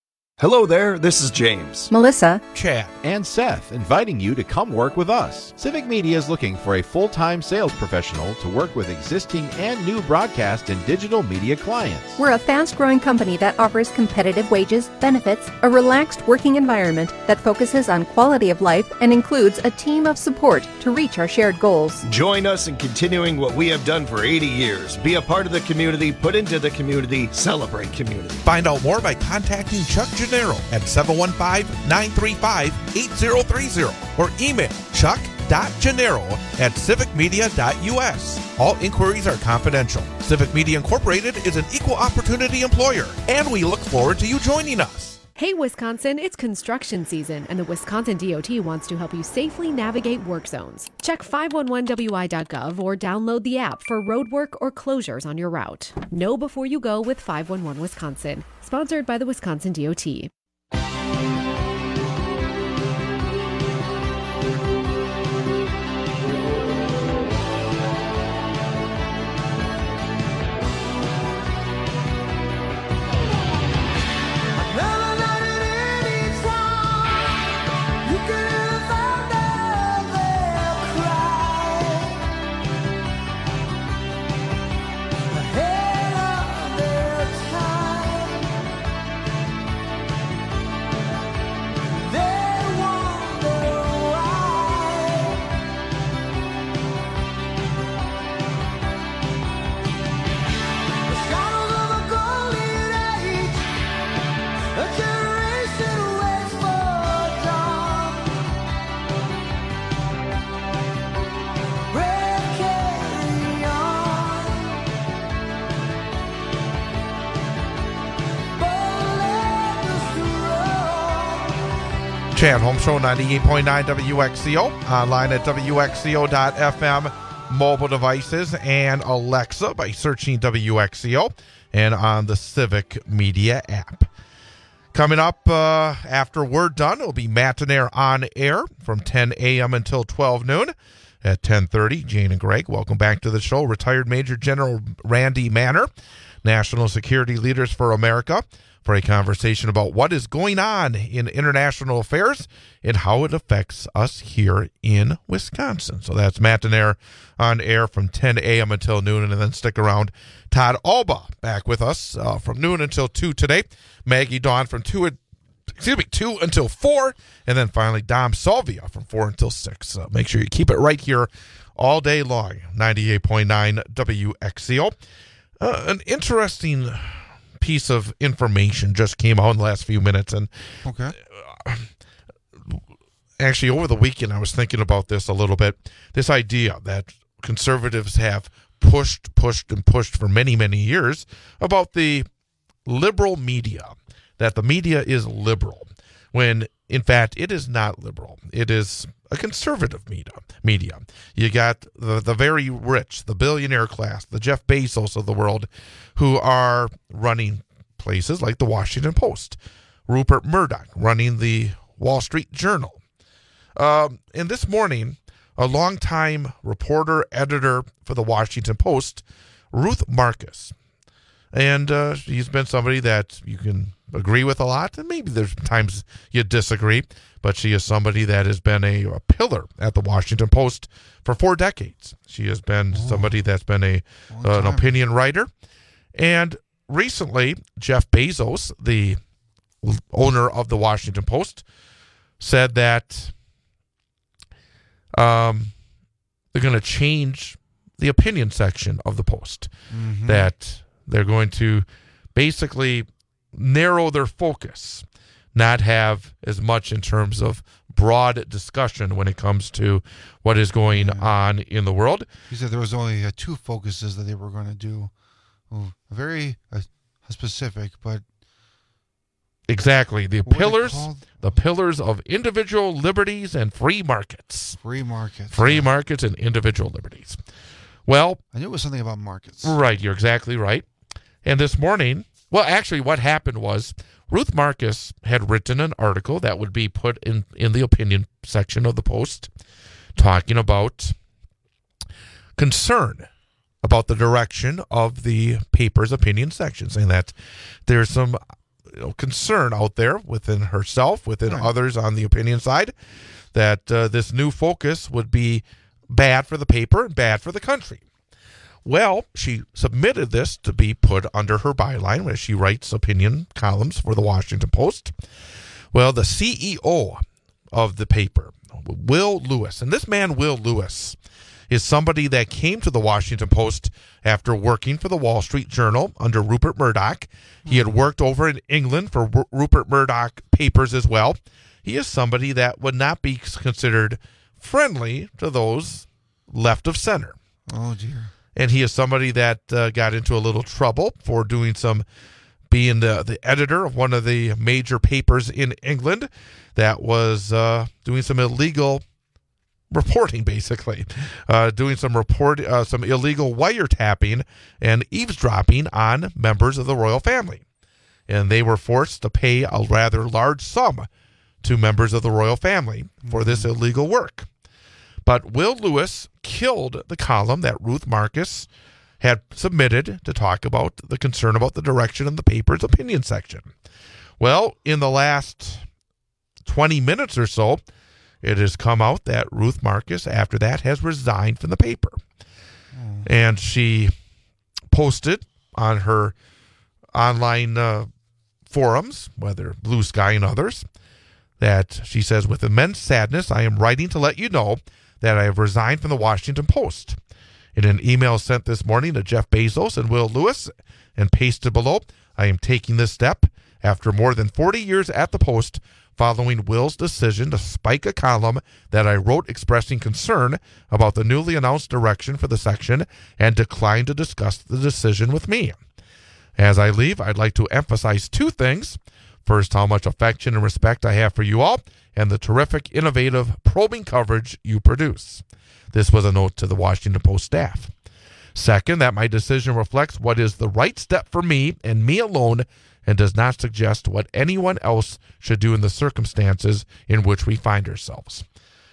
G: Hello there, this is James,
B: Melissa,
T: Chad,
H: and Seth, inviting you to come work with us. Civic Media is looking for a full-time sales professional to work with existing and new broadcast and digital media clients.
B: We're a fast-growing company that offers competitive wages, benefits, a relaxed working environment that focuses on quality of life and includes a team of support to reach our shared goals.
G: Join us in continuing what we have done for eighty years. Be a part of the community, put into the community, celebrate community.
T: Find out more by contacting Chuck Gennaro at seven one five, nine three five, eight zero three zero or email chuck dot gennaro at civic media dot u s. All inquiries are confidential. Civic Media Incorporated is an equal opportunity employer, and we look forward to you joining us.
F: Hey, Wisconsin, it's construction season, and the Wisconsin D O T wants to help you safely navigate work zones. Check five one one w i dot gov or download the app for roadwork or closures on your route. Know before you go with five one one Wisconsin. Sponsored by the Wisconsin D O T.
T: Chad Home Show, ninety-eight point nine W X C O, online at W X C O dot F M, mobile devices, and Alexa by searching W X C O, and on the Civic Media app. Coming up uh, after we're done, it'll be Matinaire on Air from ten a.m. until twelve noon. At ten thirty, Jane and Greg, welcome back to the show. Retired Major General Randy Manner, National Security Leaders for America, for a conversation about what is going on in international affairs and how it affects us here in Wisconsin. So that's Matinaire on Air from ten a.m. until noon, and then stick around. Todd Alba back with us uh, from noon until two today. Maggie Dawn from two, excuse me, two until four, and then finally Dom Salvia from four until six. So make sure you keep it right here all day long. ninety-eight point nine W X C O. Uh, an interesting piece of information just came out in the last few minutes, and
U: okay.
T: uh, actually over the weekend I was thinking about this a little bit. This idea that conservatives have pushed, pushed, and pushed for many, many years about the liberal media, that the media is liberal, when in fact it is not liberal. It is a conservative media. Media. You got the, the very rich, the billionaire class, the Jeff Bezos of the world, who are running places like the Washington Post, Rupert Murdoch running the Wall Street Journal. Um, and this morning, a longtime reporter, editor for the Washington Post, Ruth Marcus, and uh, she's been somebody that you can agree with a lot, and maybe there's times you disagree, but she is somebody that has been a, a pillar at the Washington Post for four decades. She has been oh, somebody that's been a uh, an opinion writer. And recently, Jeff Bezos, the owner of the Washington Post, said that um, they're going to change the opinion section of the Post, mm-hmm. that they're going to basically narrow their focus, not have as much in terms of broad discussion when it comes to what is going yeah. on in the world.
U: He said there was only uh, two focuses that they were going to do. Well, very uh, specific, but
T: exactly the pillars, the pillars of individual liberties and free markets.
U: Free markets.
T: Free yeah. markets and individual liberties. Well,
U: I knew it was something about markets.
T: Right, you're exactly right. And this morning, well, actually, what happened was Ruth Marcus had written an article that would be put in, in the opinion section of the Post, talking about concern about the direction of the paper's opinion section, saying that there's some you know, concern out there within herself, within right. others on the opinion side, that uh, this new focus would be bad for the paper and bad for the country. Well, she submitted this to be put under her byline as she writes opinion columns for the Washington Post. Well, the C E O of the paper, Will Lewis, and this man, Will Lewis, is somebody that came to the Washington Post after working for the Wall Street Journal under Rupert Murdoch. He had worked over in England for R- Rupert Murdoch papers as well. He is somebody that would not be considered friendly to those left of center.
U: Oh, dear.
T: And he is somebody that uh, got into a little trouble for doing some, being the, the editor of one of the major papers in England that was uh, doing some illegal reporting, basically, uh, doing some report, uh, some illegal wiretapping and eavesdropping on members of the royal family. And they were forced to pay a rather large sum to members of the royal family for mm-hmm. this illegal work. But Will Lewis killed the column that Ruth Marcus had submitted to talk about the concern about the direction of the paper's opinion section. Well, in the last twenty minutes or so, it has come out that Ruth Marcus, after that, has resigned from the paper. Mm. And she posted on her online uh, forums, whether Blue Sky and others, that she says, with immense sadness, I am writing to let you know that I have resigned from the Washington Post. In an email sent this morning to Jeff Bezos and Will Lewis and pasted below, I am taking this step after more than forty years at the Post following Will's decision to spike a column that I wrote expressing concern about the newly announced direction for the section and declined to discuss the decision with me. As I leave, I'd like to emphasize two things. First, how much affection and respect I have for you all, and the terrific, innovative, probing coverage you produce. This was a note to the Washington Post staff. Second, that my decision reflects what is the right step for me and me alone, and does not suggest what anyone else should do in the circumstances in which we find ourselves.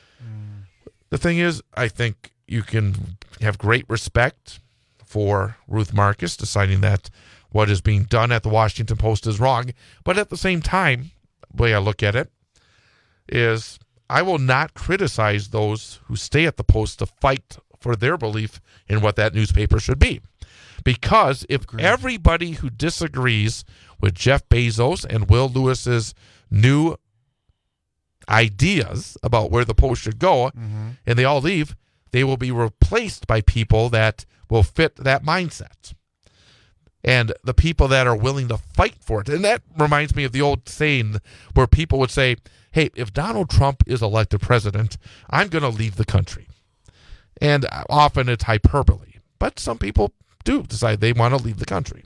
T: Mm. The thing is, I think you can have great respect for Ruth Marcus deciding that what is being done at the Washington Post is wrong. But at the same time, the way I look at it is I will not criticize those who stay at the Post to fight for their belief in what that newspaper should be. Because if Great. everybody who disagrees with Jeff Bezos and Will Lewis's new ideas about where the Post should go, mm-hmm. and they all leave, they will be replaced by people that will fit that mindset. And the people that are willing to fight for it. And that reminds me of the old saying where people would say, hey, if Donald Trump is elected president, I'm going to leave the country. And often it's hyperbole. But some people do decide they want to leave the country.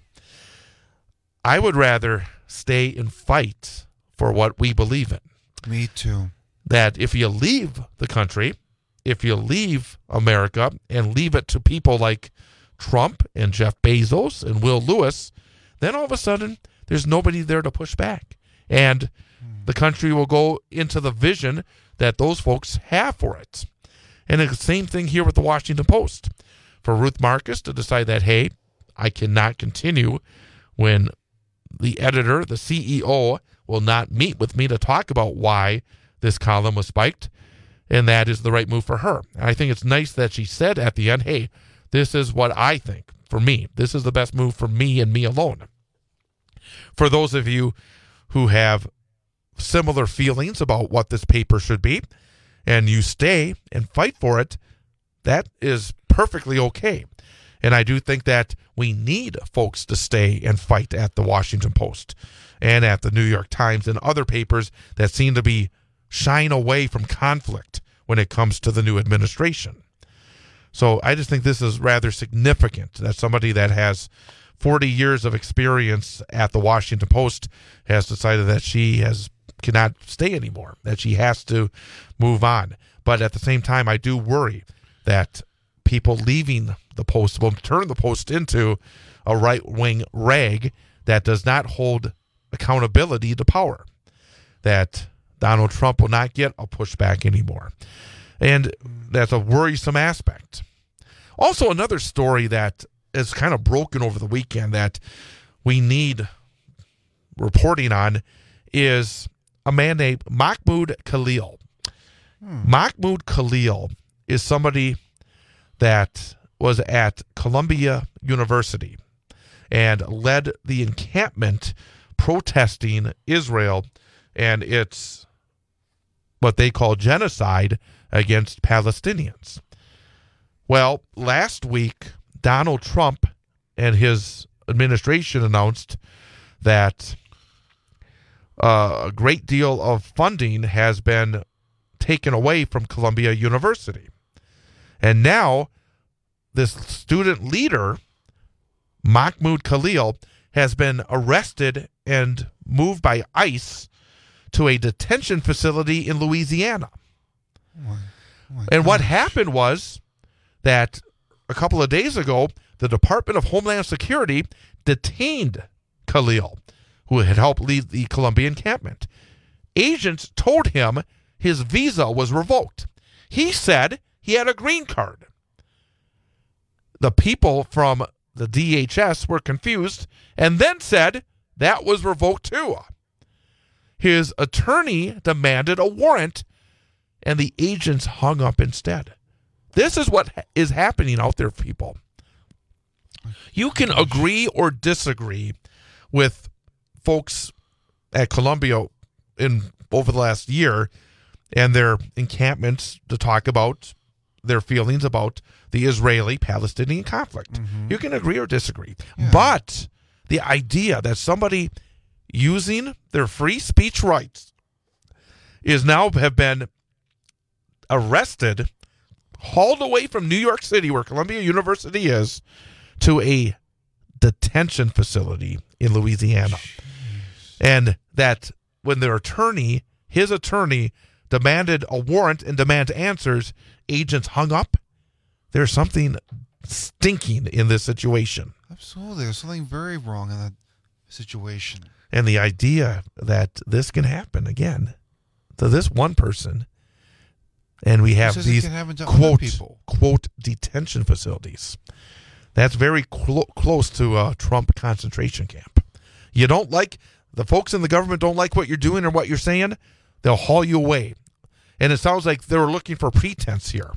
T: I would rather stay and fight for what we believe in.
U: Me too.
T: That if you leave the country, if you leave America and leave it to people like Trump and Jeff Bezos and Will Lewis, then all of a sudden there's nobody there to push back. And the country will go into the vision that those folks have for it. And it's the same thing here with the Washington Post. For Ruth Marcus to decide that, hey, I cannot continue when the editor, the C E O, will not meet with me to talk about why this column was spiked, and that is the right move for her. And I think it's nice that she said at the end, hey, this is what I think for me. This is the best move for me and me alone. For those of you who have similar feelings about what this paper should be, and you stay and fight for it, that is perfectly okay. And I do think that we need folks to stay and fight at the Washington Post and at the New York Times and other papers that seem to be shying away from conflict when it comes to the new administration. So I just think this is rather significant that somebody that has forty years of experience at the Washington Post has decided that she has cannot stay anymore, that she has to move on. But at the same time, I do worry that people leaving the Post will turn the Post into a right-wing rag that does not hold accountability to power, that Donald Trump will not get a pushback anymore. And that's a worrisome aspect. Also, another story that is kind of broken over the weekend that we need reporting on is a man named Mahmoud Khalil. Hmm. Mahmoud Khalil is somebody that was at Columbia University and led the encampment protesting Israel and its what they call genocide against Palestinians. Well, last week, Donald Trump and his administration announced that uh, a great deal of funding has been taken away from Columbia University. And now this student leader, Mahmoud Khalil, has been arrested and moved by ICE to a detention facility in Louisiana. Oh, oh and what happened was that a couple of days ago, the Department of Homeland Security detained Khalil, who had helped lead the Columbia encampment. Agents told him his visa was revoked. He said he had a green card. The people from the D H S were confused and then said that was revoked too. His attorney demanded a warrant, and the agents hung up instead. This is what is happening out there, people. You can agree or disagree with folks at Columbia in over the last year and their encampments to talk about their feelings about the Israeli-Palestinian conflict. Mm-hmm. You can agree or disagree. Yeah. But the idea that somebody using their free speech rights is now have been arrested, hauled away from New York City, where Columbia University is, to a detention facility in Louisiana. Jeez. And that when their attorney, his attorney, demanded a warrant and demand answers, agents hung up. There's something stinking in this situation.
U: Absolutely. There's something very wrong in that situation.
T: And the idea that this can happen again to this one person, and we have these quote, quote detention facilities. That's very clo- close to a Trump concentration camp. You don't like, the folks in the government don't like what you're doing or what you're saying, they'll haul you away. And it sounds like they were looking for pretense here.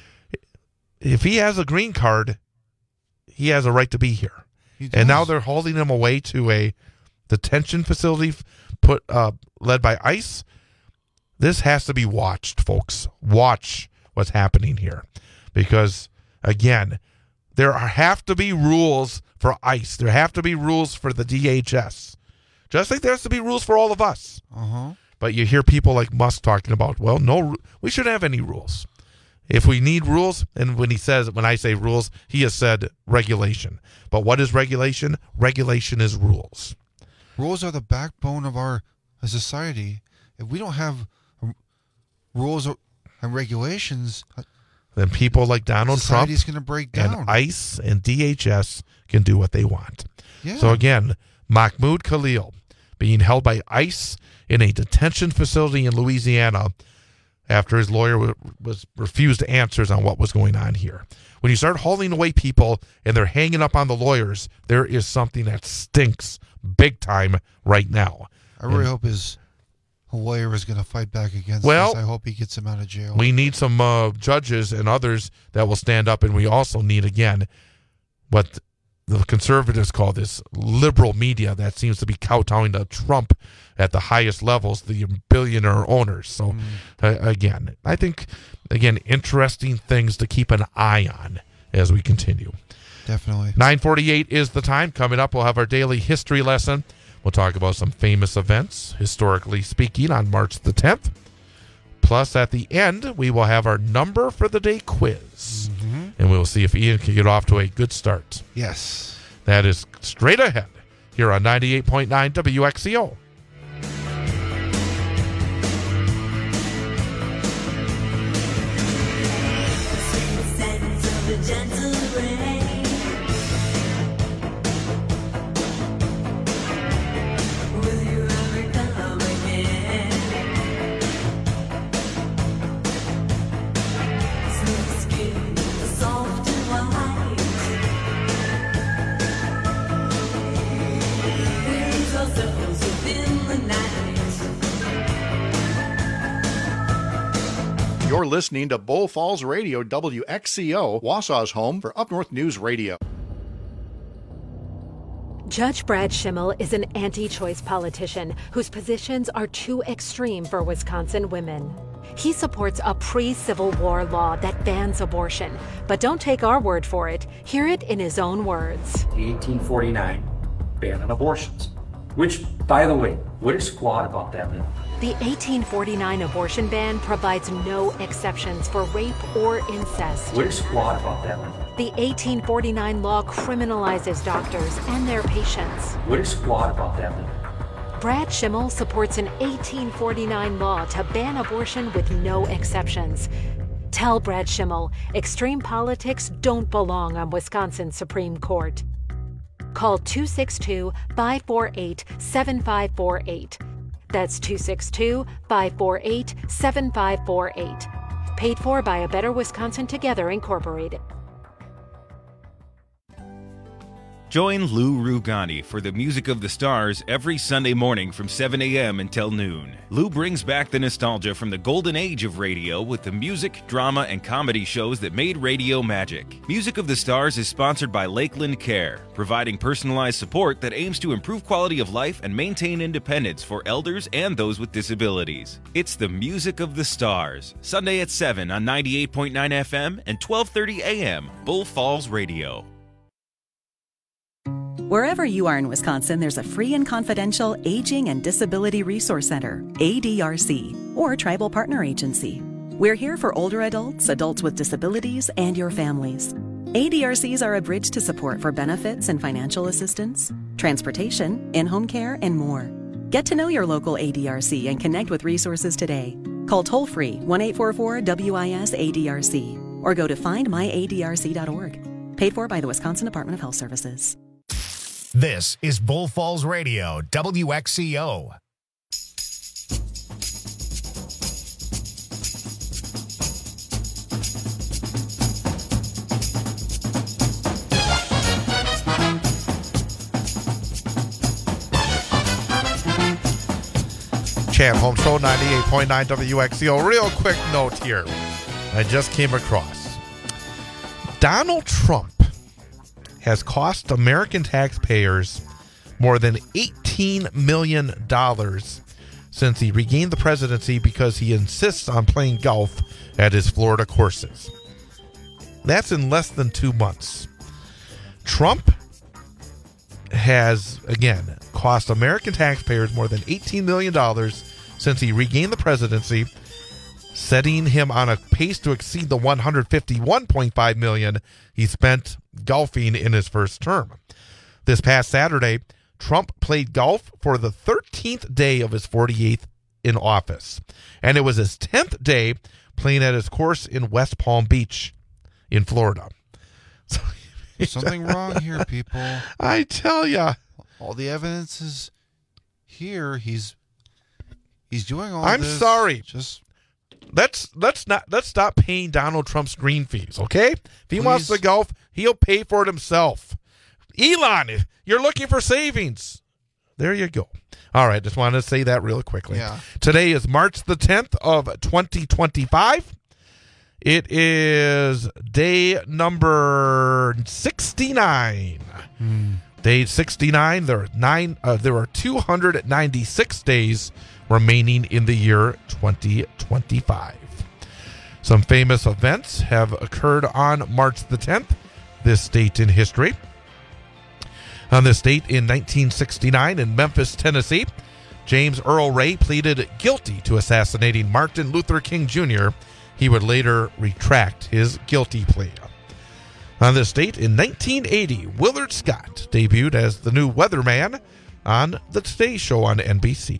T: If he has a green card, he has a right to be here. And now they're hauling him away to a detention facility put uh, led by ICE. This has to be watched, folks. Watch what's happening here. Because, again, there are, have to be rules for ICE. There have to be rules for the D H S. Just like there has to be rules for all of us.
U: Uh-huh.
T: But you hear people like Musk talking about, well, no, we shouldn't have any rules. If we need rules, and when he says, when I say rules, he has said regulation. But what is regulation? Regulation is rules.
U: Rules are the backbone of our society. If we don't have rules and regulations,
T: then people like Donald Trump
U: is going to break down.
T: And ICE and D H S can do what they want.
U: Yeah.
T: So again, Mahmoud Khalil being held by ICE in a detention facility in Louisiana after his lawyer was refused answers on what was going on here. When you start hauling away people and they're hanging up on the lawyers, there is something that stinks big time right now.
U: I really
T: and,
U: hope his lawyer is going to fight back against
T: well,
U: this. I hope he gets him out of jail.
T: We need some uh, judges and others that will stand up, and we also need, again, what the conservatives call this liberal media that seems to be kowtowing to Trump at the highest levels, the billionaire owners. So, mm. uh, again, I think, again, interesting things to keep an eye on as we continue.
U: Definitely.
T: nine forty-eight is the time. Coming up, we'll have our daily history lesson. We'll talk about some famous events, historically speaking, on March the tenth. Plus, at the end, we will have our number for the day quiz. Mm-hmm. And we'll see if Ian can get off to a good start.
U: Yes.
T: That is straight ahead here on ninety-eight point nine W X C O.
V: Ourselves
I: listening to Bull Falls Radio, W X C O, Wausau's home for Up North News Radio.
J: Judge Brad Schimmel is an anti-choice politician whose positions are too extreme for Wisconsin women. He supports a pre-Civil War law that bans abortion. But don't take our word for it. Hear it in his own words.
K: The eighteen forty-nine ban on abortions, which, by the way, what is squat about that bill?
J: The eighteen forty-nine abortion ban provides no exceptions for rape or incest.
K: What is squat about that bill?
J: The eighteen forty-nine law criminalizes doctors and their patients.
K: What is squat about that bill?
J: Brad Schimmel supports an eighteen forty-nine law to ban abortion with no exceptions. Tell Brad Schimmel, extreme politics don't belong on Wisconsin's Supreme Court. Call two six two, five four eight, seven five four eight. That's two six two, five four eight, seven five four eight. Paid for by A Better Wisconsin Together, Incorporated.
M: Join Lou Rugani for the Music of the Stars every Sunday morning from seven a.m. until noon. Lou brings back the nostalgia from the golden age of radio with the music, drama, and comedy shows that made radio magic. Music of the Stars is sponsored by Lakeland Care, providing personalized support that aims to improve quality of life and maintain independence for elders and those with disabilities. It's the Music of the Stars, Sunday at seven on ninety-eight point nine F M and twelve thirty A M, Bull Falls Radio.
Y: Wherever you are in Wisconsin, there's a free and confidential Aging and Disability Resource Center, A D R C, or Tribal Partner Agency. We're here for older adults, adults with disabilities, and your families. A D R Cs are a bridge to support for benefits and financial assistance, transportation, in-home care, and more. Get to know your local A D R C and connect with resources today. Call toll-free one eight four four W I S A D R C or go to find my A D R C dot org. Paid for by the Wisconsin Department of Health Services.
A: This is Bull Falls Radio, W X C O.
T: Chad Holmes Show, ninety-eight point nine W X C O. Real quick note here. I just came across. Donald Trump has cost American taxpayers more than eighteen million dollars since he regained the presidency because he insists on playing golf at his Florida courses. That's in less than two months. Trump has, again, cost American taxpayers more than eighteen million dollars since he regained the presidency, setting him on a pace to exceed the one hundred fifty-one point five million dollars he spent golfing in his first term. This past Saturday, Trump played golf for the thirteenth day of his forty-eighth in office, and it was his tenth day playing at his course in West Palm Beach in Florida. So,
U: something wrong here, people.
T: I tell ya.
U: All the evidence is here. He's he's doing all
T: I'm
U: this. I'm
T: sorry.
U: Just
T: let's let's not let's stop paying Donald Trump's green fees, okay? If he Please. wants to golf, he'll pay for it himself. Elon, if you're looking for savings, there you go. All right, just wanted to say that real quickly.
U: Yeah.
T: Today is March the tenth of twenty twenty-five. It is day number sixty-nine.
U: Hmm.
T: Day sixty-nine. There are nine. Uh, there are two hundred ninety-six days remaining in the year twenty twenty-five. Some famous events have occurred on March the tenth. This date in history. On this date in nineteen sixty-nine in Memphis, Tennessee, James Earl Ray pleaded guilty to assassinating Martin Luther King Junior He would later retract his guilty plea. On this date in nineteen eighty, Willard Scott debuted as the new weatherman on The Today Show on N B C.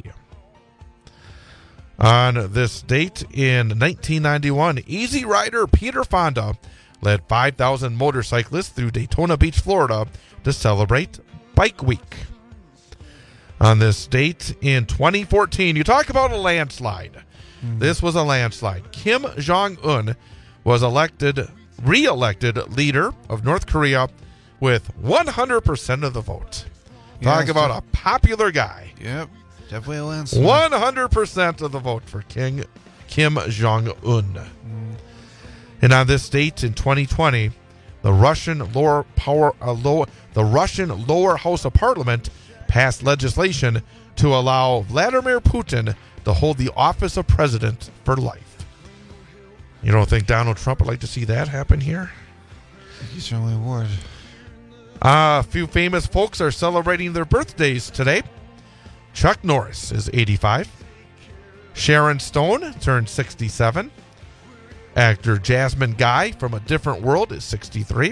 T: On this date in nineteen ninety-one, Easy Rider Peter Fonda led five thousand motorcyclists through Daytona Beach, Florida to celebrate Bike Week. On this date in twenty fourteen, you talk about a landslide. Mm-hmm. This was a landslide. Kim Jong-un was elected, re-elected leader of North Korea with one hundred percent of the vote.
U: Yeah,
T: talk about
U: so,
T: a popular guy.
U: Yep, definitely a landslide.
T: one hundred percent of the vote for King Kim Jong-un. And on this date in twenty twenty, the Russian lower power, uh, low, the Russian lower house of parliament passed legislation to allow Vladimir Putin to hold the office of president for life. You don't think Donald Trump would like to see that happen here?
U: He certainly would.
T: Uh, a few famous folks are celebrating their birthdays today. Chuck Norris is eighty-five. Sharon Stone turned sixty-seven. Actor Jasmine Guy from A Different World is sixty-three.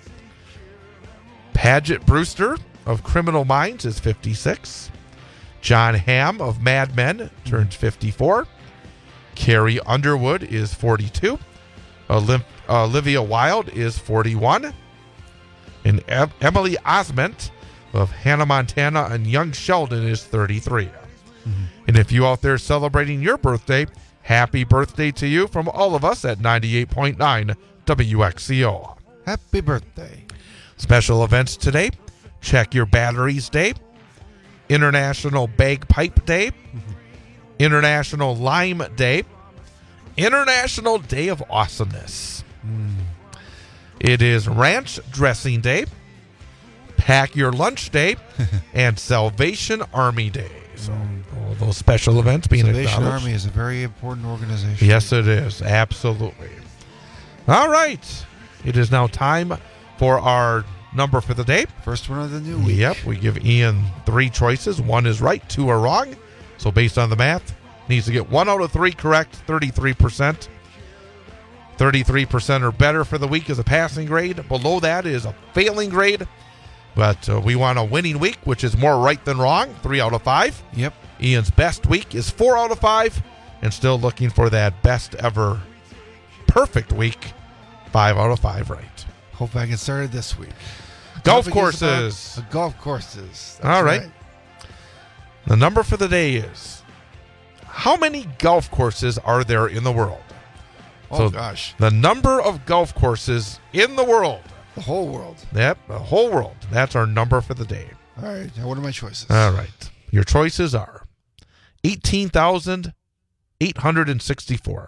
T: Paget Brewster of Criminal Minds is fifty-six. John Hamm of Mad Men turns fifty-four. Carrie Underwood is forty-two. Olymp- Olivia Wilde is forty-one. And em- Emily Osment of Hannah Montana and Young Sheldon is thirty-three. Mm-hmm. And if you out there celebrating your birthday, happy birthday to you from all of us at ninety-eight point nine W X C O.
U: Happy birthday.
T: Special events today. Check Your Batteries Day. International Bagpipe Day. Mm-hmm. International Lime Day. International Day of Awesomeness. Mm. It is Ranch Dressing Day. Pack Your Lunch Day. And Salvation Army Day. So all those special events being
U: Salvation
T: acknowledged.
U: Army is a very important organization.
T: Yes, it is. Absolutely. All right. It is now time for our number for the day.
U: First one of the new week.
T: Yep. We give Ian three choices. One is right, two are wrong. So based on the math, needs to get one out of three correct, thirty-three percent. thirty-three percent or better for the week is a passing grade. Below that is a failing grade. But uh, we want a winning week, which is more right than wrong, three out of five.
U: Yep.
T: Ian's best week is four out of five, and still looking for that best ever perfect week, five out of five right.
U: Hope I get started this week.
T: Golf
U: Topic
T: courses.
U: about Golf courses. That's
T: All right.
U: right.
T: The number for the day is, how many golf courses are there in the world?
U: Oh,
T: so
U: gosh.
T: The number of golf courses in the world.
U: The whole world.
T: Yep, the whole world. That's our number for the day.
U: All right. Now, what are my choices?
T: All right. Your choices are eighteen thousand eight hundred sixty-four,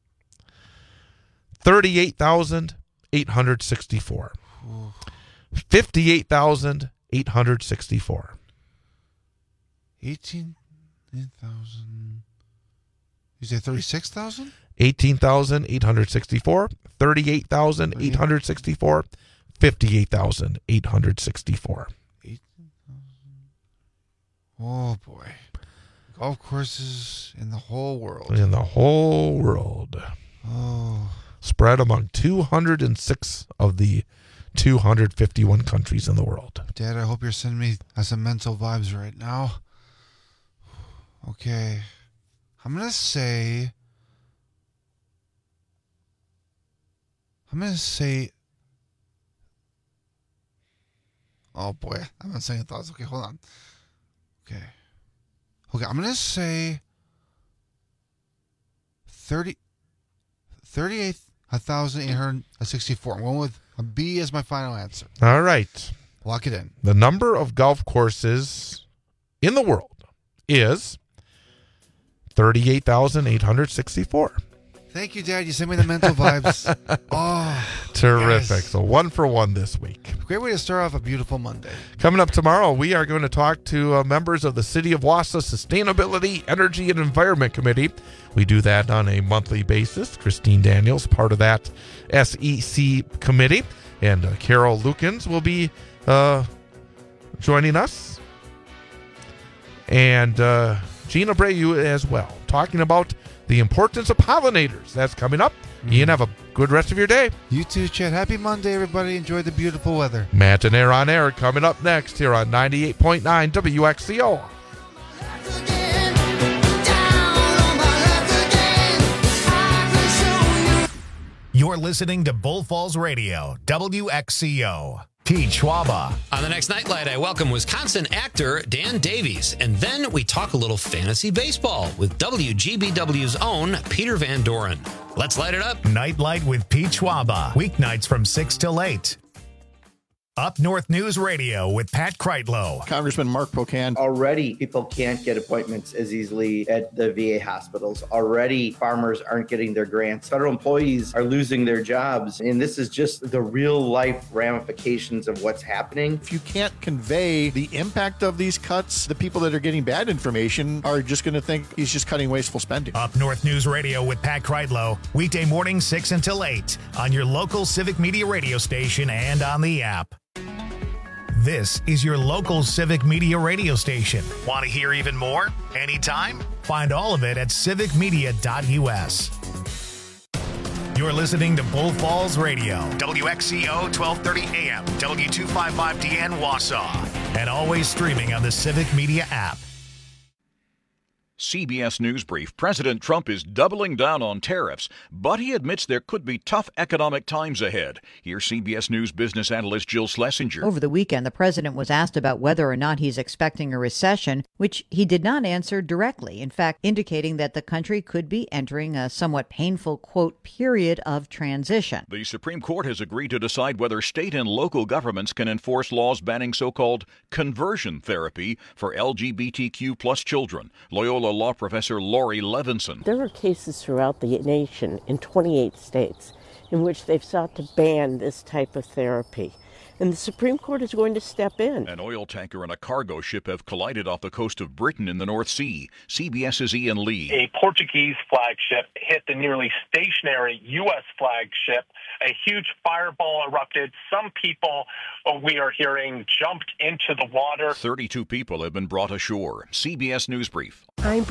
T: thirty-eight thousand eight hundred sixty-four, fifty-eight thousand eight hundred sixty-four.
U: eighteen thousand. You say thirty-six thousand?
T: eighteen thousand eight hundred sixty-four, thirty-eight thousand eight hundred sixty-four, fifty-eight thousand eight hundred sixty-four.
U: Oh, boy. Golf courses in the whole world.
T: In the whole world.
U: Oh.
T: Spread among two hundred six of the two hundred fifty-one countries in the world.
U: Dad, I hope you're sending me some mental vibes right now. Okay. I'm going to say... I'm going to say... Oh, boy. I'm not saying thoughts. Okay, hold on. Okay. Okay, I'm going to say... thirty... thirty-eight thousand eight hundred sixty-four. I'm going with a B as my final answer.
T: All right.
U: Lock it in.
T: The number of golf courses in the world is thirty-eight thousand eight hundred sixty-four.
U: Thank you, Dad. You sent me the mental vibes. Oh,
T: terrific.
U: Yes.
T: So one for one this week.
U: Great way to start off a beautiful Monday.
T: Coming up tomorrow, we are going to talk to uh, members of the City of Wausau Sustainability, Energy, and Environment Committee. We do that on a monthly basis. Christine Daniels, part of that S E C committee. And uh, Carol Lukens will be uh, joining us. And uh, Gina Breyu as well, talking about the importance of pollinators. That's coming up. Mm-hmm. Ian, have a good rest of your day.
U: You too, Chad. Happy Monday, everybody. Enjoy the beautiful weather.
T: Matt and Air on Air coming up next here on ninety-eight point nine W X C O.
A: You're listening to Bull Falls Radio, W X C O. Pete Schwaba.
S: On the next Nightlight, I welcome Wisconsin actor Dan Davies. And then we talk a little fantasy baseball with W G B W's own Peter Van Doren. Let's light it up.
A: Nightlight with Pete Schwaba. Weeknights from six till eight. Up North News Radio with Pat Kreitlow.
I: Congressman Mark Pocan.
C: Already, people can't get appointments as easily at the V A hospitals. Already, farmers aren't getting their grants. Federal employees are losing their jobs. And this is just the real-life ramifications of what's happening.
I: If you can't convey the impact of these cuts, the people that are getting bad information are just going to think he's just cutting wasteful spending.
A: Up North News Radio with Pat Kreitlow. Weekday morning, six until eight on your local Civic Media radio station and on the app. This is your local Civic Media radio station. Want to hear even more? Anytime? Find all of it at civic media dot u s. You're listening to Bull Falls Radio, W X C O twelve thirty A M, W two fifty-five D N Wausau, and always streaming on the Civic Media app.
D: C B S News Brief. President Trump is doubling down on tariffs, but he admits there could be tough economic times ahead. Here's C B S News business analyst Jill Schlesinger.
L: Over the weekend, the president was asked about whether or not he's expecting a recession, which he did not answer directly, in fact, indicating that the country could be entering a somewhat painful, quote, period of transition.
D: The Supreme Court has agreed to decide whether state and local governments can enforce laws banning so-called conversion therapy for L G B T Q plus children. Loyola law professor Lori Levinson.
Q: There are cases throughout the nation in twenty-eight states in which they've sought to ban this type of therapy. And the Supreme Court is going to step in.
D: An oil tanker and a cargo ship have collided off the coast of Britain in the North Sea. CBS's Ian Lee.
R: A Portuguese flagship hit the nearly stationary U S flagship. A huge fireball erupted. Some people, uh, we are hearing, jumped into the water.
D: thirty-two people have been brought ashore. C B S News Brief.
B: I'm